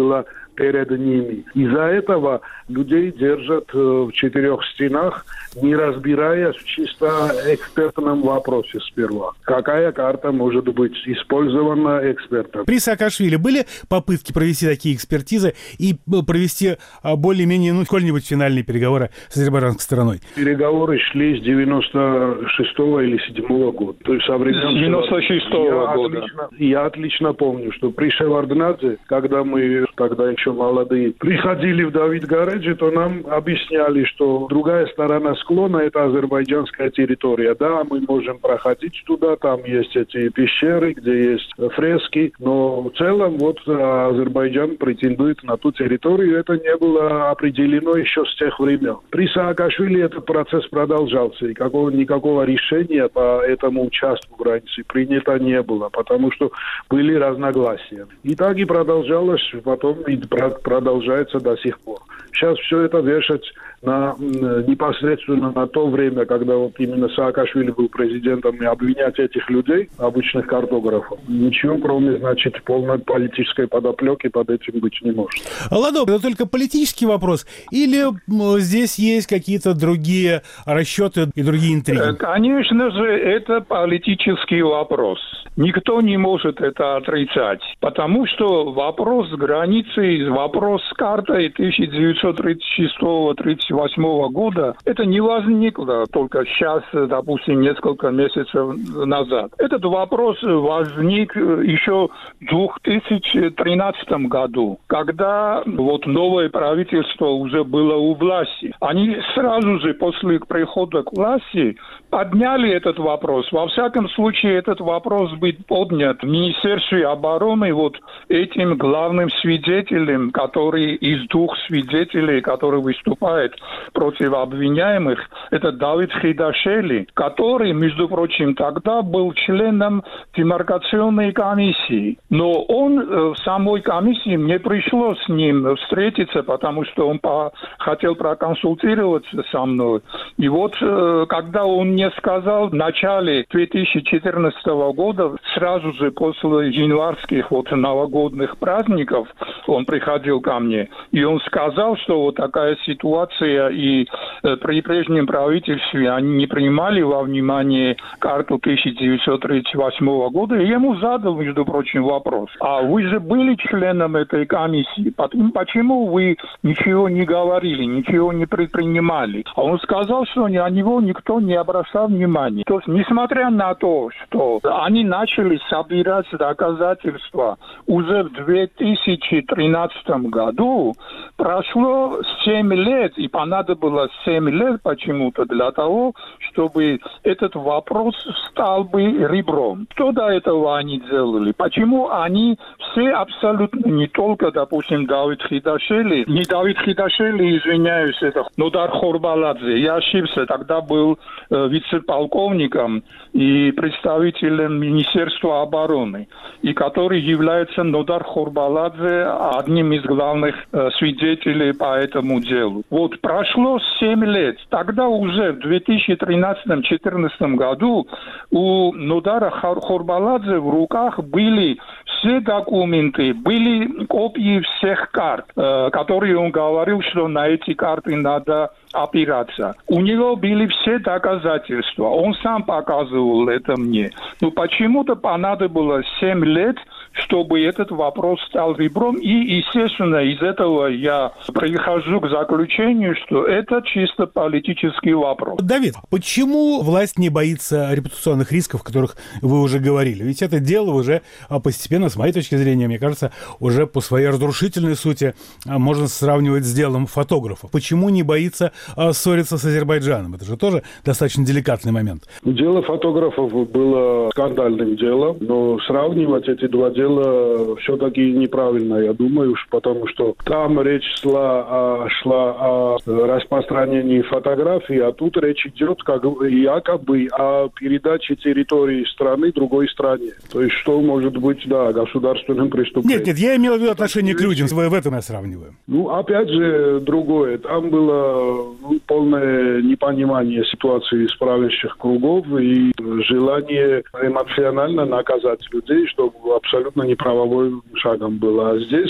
Speaker 16: перед ними. Из-за этого людей держат в четырех стенах, не разбираясь в чисто экспертном вопросе сперва. Какая карта может быть использована экспертом?
Speaker 15: При Саакашвили были попытки провести такие экспертизы и провести более-менее, ну, сколь-нибудь финальные переговоры с азербайджанской стороной?
Speaker 16: Переговоры шли с девяносто шестого или седьмого года. То есть со времен
Speaker 17: девяносто шестого
Speaker 16: я
Speaker 17: года.
Speaker 16: Отлично, я отлично помню, что при Шеварднадзе, когда мы тогда еще молодые приходили в Давид-Гареджи, то нам объясняли, что другая сторона склона – это азербайджанская территория. Да, мы можем проходить туда, там есть эти пещеры, где есть фрески, но в целом вот Азербайджан претендует на ту территорию. Это не было определено еще с тех времен. При Саакашвили этот процесс продолжался, и какого, никакого решения по этому участку границы принято не было, потому что были разногласия. И так и продолжалось, потом и продолжается до сих пор. Сейчас все это вешать на, непосредственно на то время, когда вот именно Саакашвили был президентом, и обвинять этих людей, обычных картографов, ничего, кроме, значит, полной политической подоплеки под этим быть не может.
Speaker 15: Ладно, это только политический вопрос? Или здесь есть какие-то другие расчеты и другие интриги?
Speaker 17: Конечно же, это политический вопрос. Никто не может это отрицать, потому что вопрос с границей, вопрос с картой тысяча девятьсот тридцать шестого — тридцать восьмого года, это не возникло только сейчас, допустим, несколько месяцев назад. Этот вопрос возник еще в две тысячи тринадцатом году, когда вот новое правительство уже было у власти. Они сразу же после прихода к власти подняли этот вопрос. Во всяком случае, этот вопрос был поднят в Министерстве обороны вот этим главным свидетелем, который из двух свидетелей, который выступает против обвиняемых, это Давид Хидашели, который, между прочим, тогда был членом демаркационной комиссии. Но он в самой комиссии, мне пришлось с ним встретиться, потому что он по- хотел проконсультироваться со мной. И вот, когда он мне сказал в начале две тысячи четырнадцатого года, сразу же после январских вот новогодних праздников, он приходил ко мне, и он сказал, что вот такая ситуация, и э, при прежнем правительстве они не принимали во внимание карту тысяча девятьсот тридцать восьмого года, и ему задал, между прочим, вопрос. А вы же были членом этой комиссии, почему вы ничего не говорили, ничего не предпринимали? А он сказал, что на него никто не обращал внимания. То есть, несмотря на то, что они начали собирать доказательства уже в две тысячи тринадцатом году, прошло семь лет, и понадобилось семь лет почему-то для того, чтобы этот вопрос стал бы ребром. Что до этого они делали? Почему они все абсолютно, не только, допустим, Давид Хидашели, не Давид Хидашели, извиняюсь, это Нодар Хорбаладзе, я ошибся, тогда был э, вице-полковником и представителем Министерства обороны, и который является Нодар Хорбаладзе одним из главных э, свидетелей по этому делу. Вот прошло семь лет. Тогда уже в две тысячи тринадцатом — две тысячи четырнадцатом году у Нодара Хорбаладзе в руках были все документы, были копии всех карт, э, которые он говорил, что на эти карты надо опираться. У него были все доказательства. Он сам показывал это мне. Но почему-то понадобилось семь лет, чтобы этот вопрос стал ребром. И, естественно, из этого я прихожу к заключению, что это чисто политический вопрос.
Speaker 15: Давид, почему власть не боится репутационных рисков, о которых вы уже говорили? Ведь это дело уже постепенно, с моей точки зрения, мне кажется, уже по своей разрушительной сути можно сравнивать с делом фотографов. Почему не боится ссориться с Азербайджаном? Это же тоже достаточно деликатный момент.
Speaker 16: Дело фотографов было скандальным делом, но сравнивать эти два дела все-таки неправильно, я думаю, потому что там речь шла, шла о распространении фотографий, а тут речь идет как якобы о передаче территории страны другой стране. То есть что может быть, да, государственным преступлением.
Speaker 15: Нет, нет, я имел в виду отношение к людям, в этом я сравниваю.
Speaker 16: Ну, опять же, другое. Там было ну, полное непонимание ситуации из правящих кругов и желание эмоционально наказать людей, что абсолютно неправовым шагом было. А здесь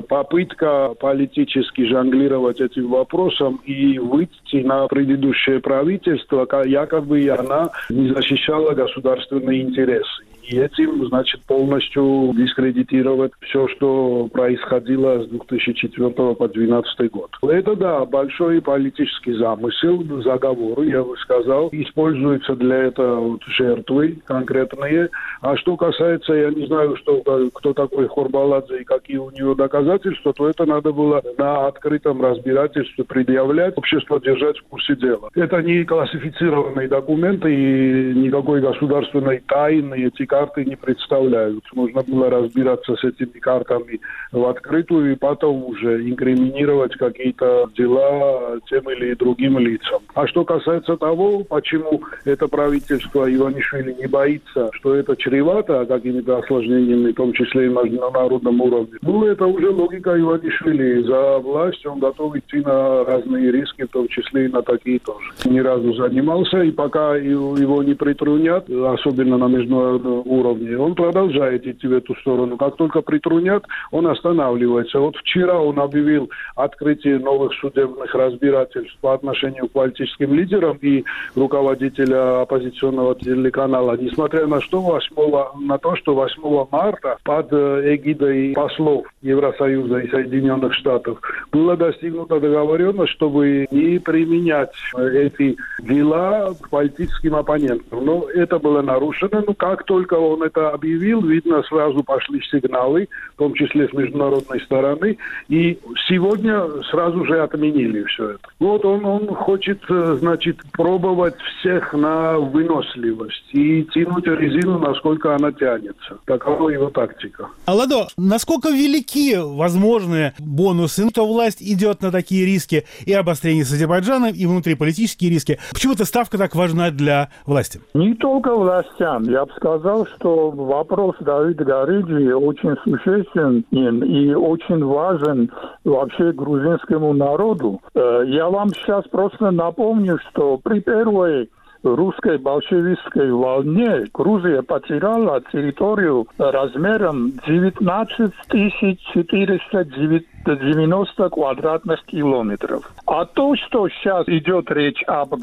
Speaker 16: попытка политически жонглировать этим вопросом и выйти на предыдущее правительство, якобы она не защищала государственные интересы. И этим, значит, полностью дискредитировать все, что происходило с две тысячи четвёртого по две тысячи двенадцатый год. Это, да, большой политический замысел, заговор, я бы сказал. Используются для этого вот жертвы конкретные. А что касается, я не знаю, что, кто такой Хорбаладзе и какие у него доказательства, то это надо было на открытом разбирательстве предъявлять, общество держать в курсе дела. Это не классифицированные документы и никакой государственной тайны эти карты не представляют. Нужно было разбираться с этими картами в открытую и потом уже инкриминировать какие-то дела тем или другим лицам. А что касается того, почему это правительство Иванишвили не боится, что это чревато какими-то осложнениями, в том числе и на международном уровне, ну, это уже логика Иванишвили. За власть он готов идти на разные риски, в том числе и на такие тоже. Ни разу занимался, и пока его не притрунят, особенно на международном уровне, он продолжает идти в эту сторону. Как только притрунят, он останавливается. Вот вчера он объявил открытие новых судебных разбирательств по отношению к политическим лидерам и руководителя оппозиционного телеканала. Несмотря на, что восьмого, на то, что восьмого марта под эгидой послов Евросоюза и Соединенных Штатов была достигнута договоренность, чтобы не применять эти дела к политическим оппонентам. Но это было нарушено. Но как только он это объявил, видно, сразу пошли сигналы, в том числе с международной стороны, и сегодня сразу же отменили все это. Вот он, он хочет, значит, пробовать всех на выносливость и тянуть резину, насколько она тянется. Такова его тактика.
Speaker 15: Аладо, насколько велики возможные бонусы? Ну, то власть идет на такие риски и обострение с Азербайджаном, и внутриполитические риски. Почему эта ставка так важна для власти?
Speaker 17: Не только властям. Я бы сказал, что вопрос Давида Гариджи очень существенен и очень важен вообще грузинскому народу. Я вам сейчас просто напомню, что при первой русской большевистской волне Грузия потеряла территорию размером девятнадцать тысяч четыреста девяносто квадратных километров. А то, что сейчас идет речь об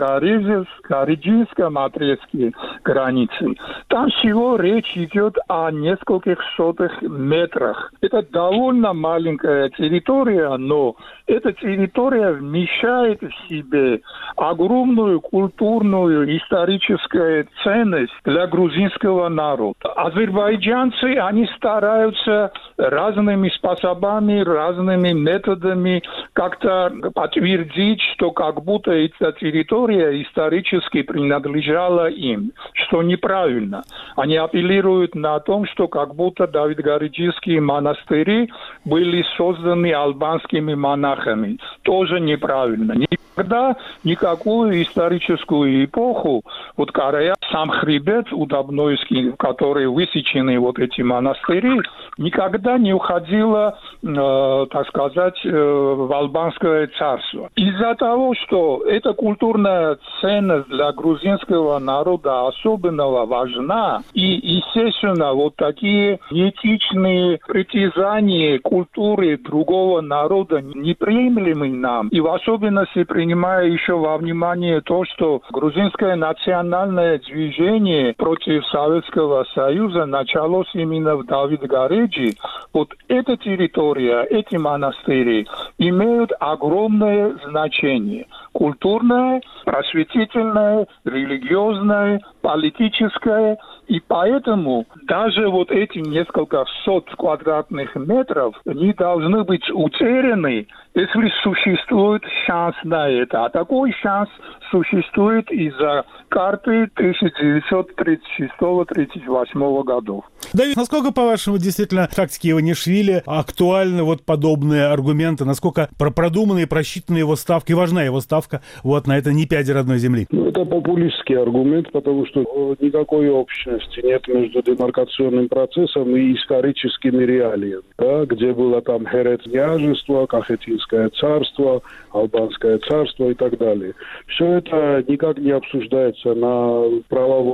Speaker 17: Гариджийском отрезке границы, там всего речь идет о нескольких сотых метрах. Это довольно маленькая территория, но эта территория вмещает в себе огромную культурную историческую ценность для грузинского народа. Азербайджанцы, они стараются разными способами, разными методами как-то подтвердить, что как будто эта территория исторически принадлежала им, что неправильно. Они апеллируют на том, что как будто Давид-Гариджийские монастыри были созданы албанскими монахами. Тоже неправильно. Никогда никакую историческую эпоху, вот Карая, сам хребет Удобнойский, в который высечены вот эти монастыри, никогда не уходила, э, так сказать, э, в албанское царство. Из-за того, что эта культурная ценность для грузинского народа особенно важна, и, естественно, вот такие неэтичные притязания культуры другого народа неприемлемы нам, и в особенности принимая еще во внимание то, что грузинское национальное движение против Советского Союза началось именно в Давид-Гариджи. Вот эта территория, эти монастыри имеют огромное значение. Культурное, просветительное, религиозное, политическое. И поэтому даже вот эти несколько сот квадратных метров не должны быть утеряны, если существует шанс на это. А такой шанс существует из-за карты тысяча девятьсот тридцать шестого — тридцать восьмого годов.
Speaker 15: Давид, насколько, по-вашему, действительно тактики Иванишвили актуальны вот подобные аргументы? Насколько продуманные, просчитаны его ставки, важна его ставка вот на это не пяди родной земли?
Speaker 16: Ну, это популистский аргумент, потому что никакой общности нет между демаркационным процессом и историческими реалиями, да, где было там Херет княжество, Кахетинское царство, Албанское царство и так далее. Все это никак не обсуждается на правовом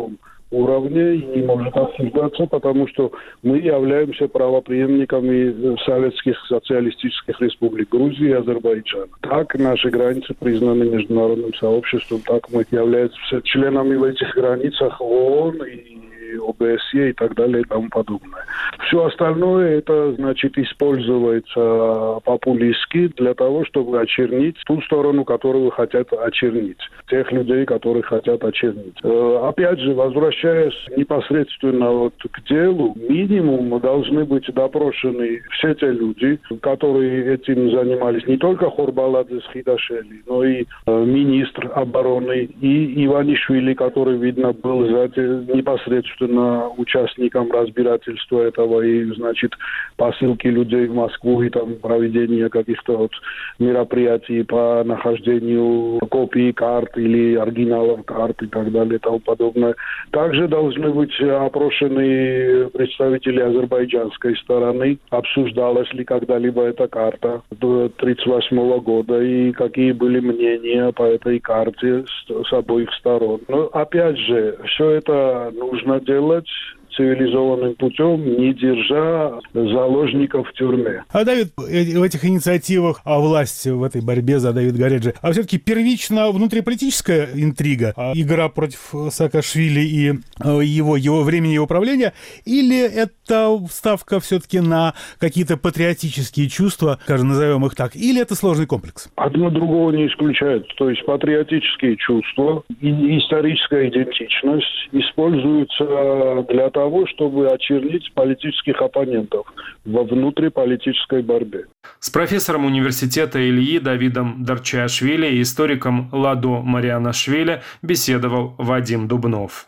Speaker 16: уровне и не может обсуждаться, потому что мы являемся правопреемниками советских социалистических республик Грузии и Азербайджана. Так наши границы признаны международным сообществом, так мы являемся членами в этих границах ООН и ОБСЕ и так далее и тому подобное. Все остальное это, значит, используется популистски для того, чтобы очернить ту сторону, которую хотят очернить. Тех людей, которых хотят очернить. Опять же, возвращаясь непосредственно вот к делу, минимум должны быть допрошены все те люди, которые этим занимались. Не только Хорбаладзе Схидашвили, но и министр обороны, и Иванишвили, который, видно, был непосредственно участникам разбирательства этого и, значит, посылки людей в Москву и там проведение каких-то вот мероприятий по нахождению копий карт или оригиналов карт и так далее и тому подобное. Также должны быть опрошены представители азербайджанской стороны, обсуждалась ли когда-либо эта карта до тридцать восьмого года и какие были мнения по этой карте с, с обоих сторон. Но опять же, все это нужно делать делать цивилизованным путем, не держа заложников в тюрьме.
Speaker 15: А, Давид, в этих инициативах а власти в этой борьбе за Давида Гареджи, а все-таки первично внутриполитическая интрига, а игра против Саакашвили и его, его времени его правления, или это ставка все-таки на какие-то патриотические чувства, скажем, назовем их так, или это сложный комплекс?
Speaker 16: Одно другого не исключает. То есть патриотические чувства и историческая идентичность используются для того, того, чтобы очернить политических оппонентов во внутриполитической борьбе.
Speaker 1: С профессором университета Ильи Давидом Дарчиашвили и историком Ладо Марианашвили беседовал Вадим Дубнов.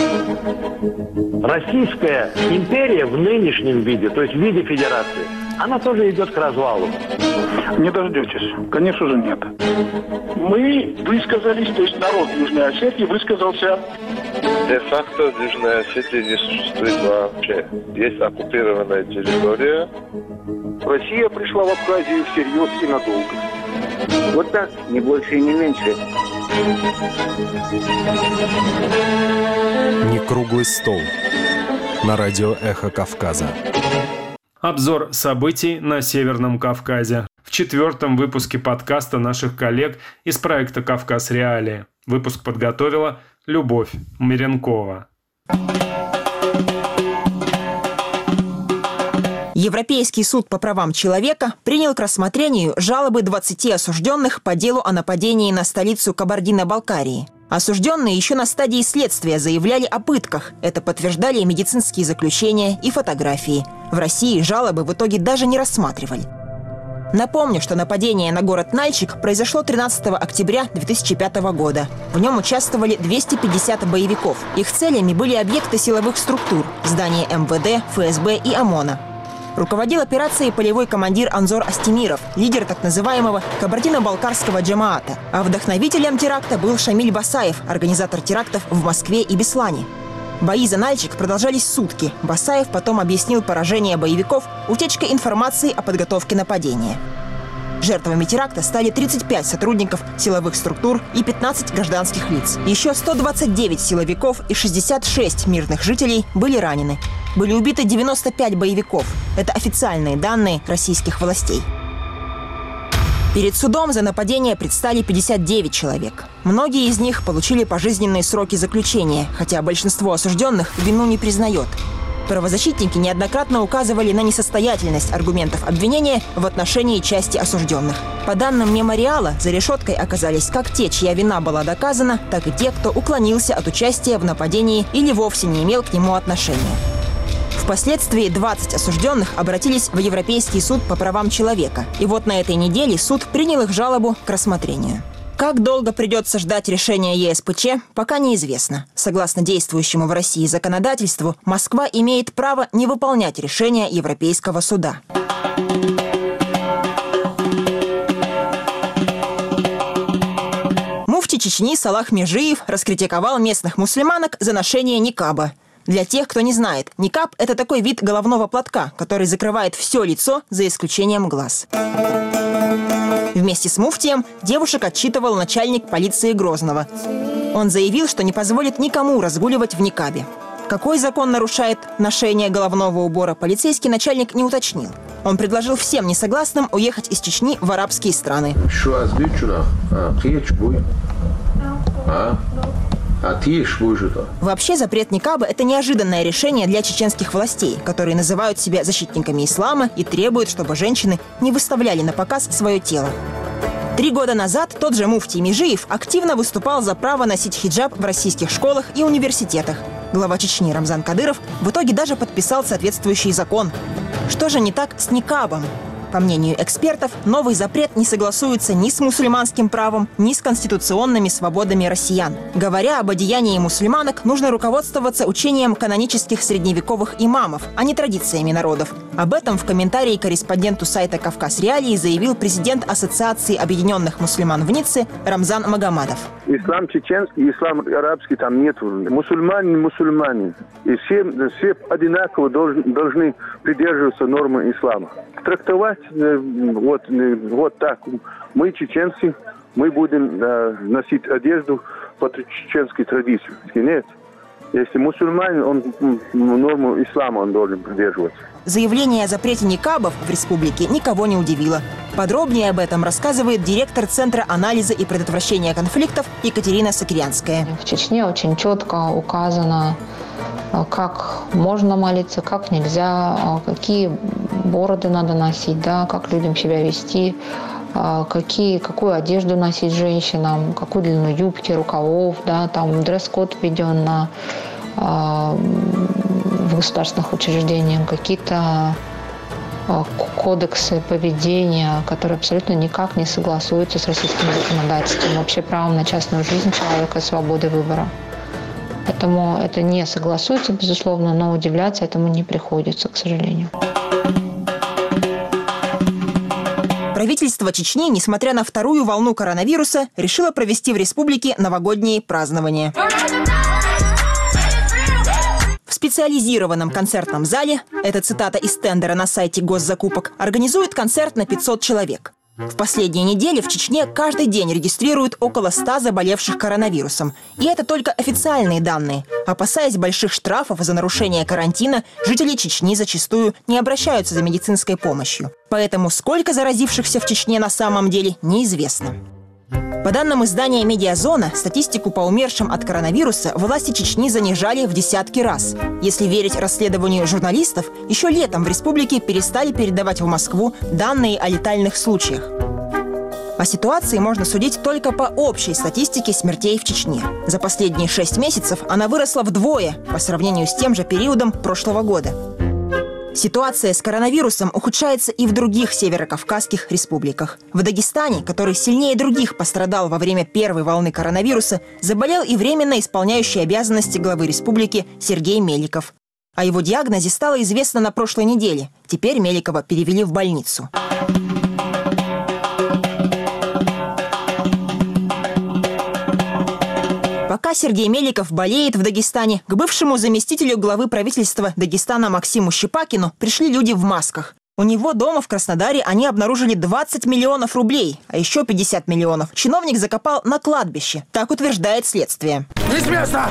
Speaker 14: Российская империя в нынешнем виде, то есть в виде федерации, она тоже идет к развалу.
Speaker 18: Не дождетесь. Конечно же, нет.
Speaker 19: Мы высказались, то есть народ Южной Осетии высказался.
Speaker 20: Де-факто в Южной Осетии не существует вообще. Есть оккупированная территория.
Speaker 19: Россия пришла в Абхазию всерьез и надолго.
Speaker 21: Вот так, не больше и не меньше.
Speaker 22: Не круглый стол. На радио «Эхо Кавказа».
Speaker 1: Обзор событий на Северном Кавказе. В четвертом выпуске подкаста наших коллег из проекта «Кавказ. Реалии». Выпуск подготовила Любовь Меренкова.
Speaker 23: Европейский суд по правам человека принял к рассмотрению жалобы двадцати осужденных по делу о нападении на столицу Кабардино-Балкарии. Осужденные еще на стадии следствия заявляли о пытках. Это подтверждали медицинские заключения и фотографии. В России жалобы в итоге даже не рассматривали. Напомню, что нападение на город Нальчик произошло тринадцатого октября две тысячи пятого года. В нем участвовали двести пятьдесят боевиков. Их целями были объекты силовых структур – здания эм вэ дэ, эф эс бэ и ОМОНа. Руководил операцией полевой командир Анзор Астемиров, лидер так называемого Кабардино-Балкарского джамаата. А вдохновителем теракта был Шамиль Басаев, организатор терактов в Москве и Беслане. Бои за Нальчик продолжались сутки. Басаев потом объяснил поражение боевиков утечкой информации о подготовке нападения. Жертвами теракта стали тридцать пять сотрудников силовых структур и пятнадцать гражданских лиц. Еще сто двадцать девять силовиков и шестьдесят шесть мирных жителей были ранены. Были убиты девяносто пять боевиков. Это официальные данные российских властей. Перед судом за нападение предстали пятьдесят девять человек. Многие из них получили пожизненные сроки заключения, хотя большинство осужденных вину не признает. Правозащитники неоднократно указывали на несостоятельность аргументов обвинения в отношении части осужденных. По данным мемориала, за решеткой оказались как те, чья вина была доказана, так и те, кто уклонился от участия в нападении или вовсе не имел к нему отношения. Впоследствии двадцать осужденных обратились в Европейский суд по правам человека. И вот на этой неделе суд принял их жалобу к рассмотрению. Как долго придется ждать решения е эс пэ че, пока неизвестно. Согласно действующему в России законодательству, Москва имеет право не выполнять решения Европейского суда. Муфти Чечни Салах Межиев раскритиковал местных мусульманок за ношение никаба. Для тех, кто не знает, никаб – это такой вид головного платка, который закрывает все лицо, за исключением глаз. Вместе с муфтием девушек отчитывал начальник полиции Грозного. Он заявил, что не позволит никому разгуливать в никабе. Какой закон нарушает ношение головного убора, полицейский начальник не уточнил. Он предложил всем несогласным уехать из Чечни в арабские страны. Вообще запрет никаба – это неожиданное решение для чеченских властей, которые называют себя защитниками ислама и требуют, чтобы женщины не выставляли на показ свое тело. Три года назад тот же муфтий Межиев активно выступал за право носить хиджаб в российских школах и университетах. Глава Чечни Рамзан Кадыров в итоге даже подписал соответствующий закон. Что же не так с никабом? По мнению экспертов, новый запрет не согласуется ни с мусульманским правом, ни с конституционными свободами россиян. Говоря об одеянии мусульманок, нужно руководствоваться учением канонических средневековых имамов, а не традициями народов. Об этом в комментарии корреспонденту сайта «Кавказ Реалии» заявил президент Ассоциации объединенных мусульман в Ницце Рамзан Магомадов.
Speaker 19: Ислам чеченский, ислам арабский там нет. Мусульмане, мусульмане. И все, все одинаково должны, должны придерживаться нормы ислама. Трактовать вот, вот так. Мы чеченцы, мы будем э, носить одежду по чеченской традиции. Нет. Если мусульманин, он норму ислама он должен придерживаться.
Speaker 23: Заявление о запрете никабов в республике никого не удивило. Подробнее об этом рассказывает директор Центра анализа и предотвращения конфликтов Екатерина Сокирянская.
Speaker 2: В Чечне очень четко указано, как можно молиться, как нельзя, какие бороды надо носить, да, как людям себя вести, какие, какую одежду носить женщинам, какую длину юбки, рукавов, да, там дресс-код введен на, в государственных учреждениях, какие-то кодексы поведения, которые абсолютно никак не согласуются с российским законодательством, вообще правом на частную жизнь человека и свободы выбора. Поэтому это не согласуется, безусловно, но удивляться этому не приходится, к сожалению.
Speaker 23: Правительство Чечни, несмотря на вторую волну коронавируса, решило провести в республике новогодние празднования. В специализированном концертном зале, это цитата из тендера на сайте госзакупок, организуют концерт на пятьсот человек. В последние недели в Чечне каждый день регистрируют около ста заболевших коронавирусом. И это только официальные данные. Опасаясь больших штрафов за нарушение карантина, жители Чечни зачастую не обращаются за медицинской помощью. Поэтому сколько заразившихся в Чечне на самом деле неизвестно. По данным издания «Медиазона», статистику по умершим от коронавируса власти Чечни занижали в десятки раз. Если верить расследованию журналистов, еще летом в республике перестали передавать в Москву данные о летальных случаях. О ситуации можно судить только по общей статистике смертей в Чечне. За последние шесть месяцев она выросла вдвое по сравнению с тем же периодом прошлого года. Ситуация с коронавирусом ухудшается и в других северокавказских республиках. В Дагестане, который сильнее других пострадал во время первой волны коронавируса, заболел и временно исполняющий обязанности главы республики Сергей Меликов. О его диагнозе стало известно на прошлой неделе. Теперь Меликова перевели в больницу. Пока Сергей Меликов болеет в Дагестане, к бывшему заместителю главы правительства Дагестана Максиму Щепакину пришли люди в масках. У него дома в Краснодаре они обнаружили двадцать миллионов рублей, а еще пятьдесят миллионов чиновник закопал на кладбище. Так утверждает следствие.
Speaker 3: Не с места!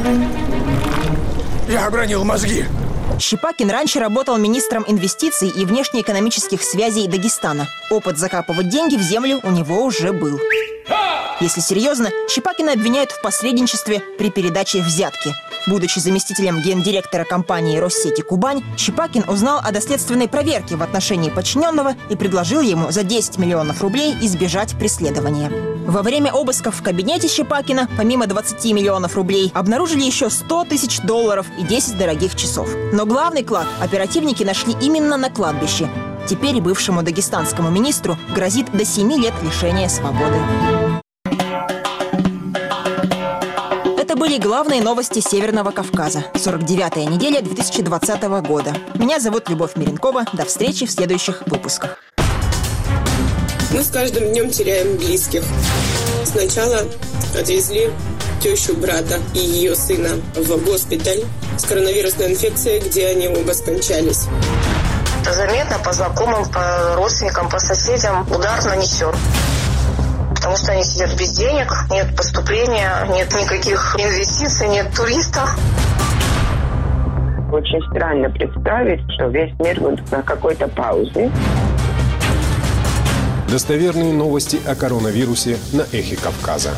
Speaker 3: Я обронил мозги.
Speaker 23: Щепакин раньше работал министром инвестиций и внешнеэкономических связей Дагестана. Опыт закапывать деньги в землю у него уже был. Если серьезно, Щепакина обвиняют в посредничестве при передаче взятки. Будучи заместителем гендиректора компании «Россети Кубань», Щепакин узнал о доследственной проверке в отношении подчиненного и предложил ему за десять миллионов рублей избежать преследования. Во время обысков в кабинете Щепакина, помимо двадцати миллионов рублей, обнаружили еще сто тысяч долларов и десять дорогих часов. Но главный клад оперативники нашли именно на кладбище. Теперь бывшему дагестанскому министру грозит до семи лет лишения свободы. Это были главные новости Северного Кавказа. сорок девятая неделя две тысячи двадцатого года. Меня зовут Любовь Миренкова. До встречи в следующих выпусках.
Speaker 7: Мы с каждым днем теряем близких. Сначала отвезли тещу брата и ее сына в госпиталь с коронавирусной инфекцией, где они оба скончались.
Speaker 24: Заметно по знакомым, по родственникам, по соседям удар нанесен.
Speaker 3: потому что они сидят без денег, нет поступления, нет никаких инвестиций, нет туристов.
Speaker 6: Очень странно представить, что весь мир будет на какой-то паузе.
Speaker 22: Достоверные новости о коронавирусе на Эхе Кавказа.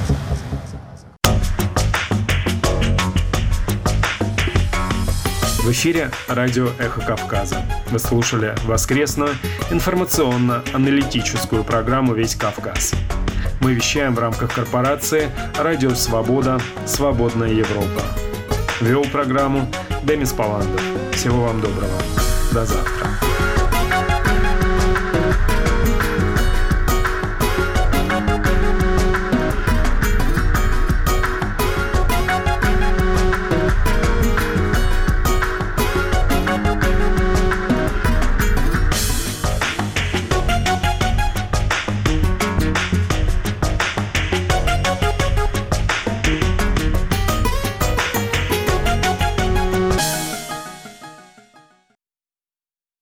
Speaker 1: В эфире радио «Эхо Кавказа». Вы слушали воскресную информационно-аналитическую программу «Весь Кавказ». Мы вещаем в рамках корпорации «Радио Свобода. Свободная Европа». Вел программу Демис Паландов. Всего вам доброго. До завтра.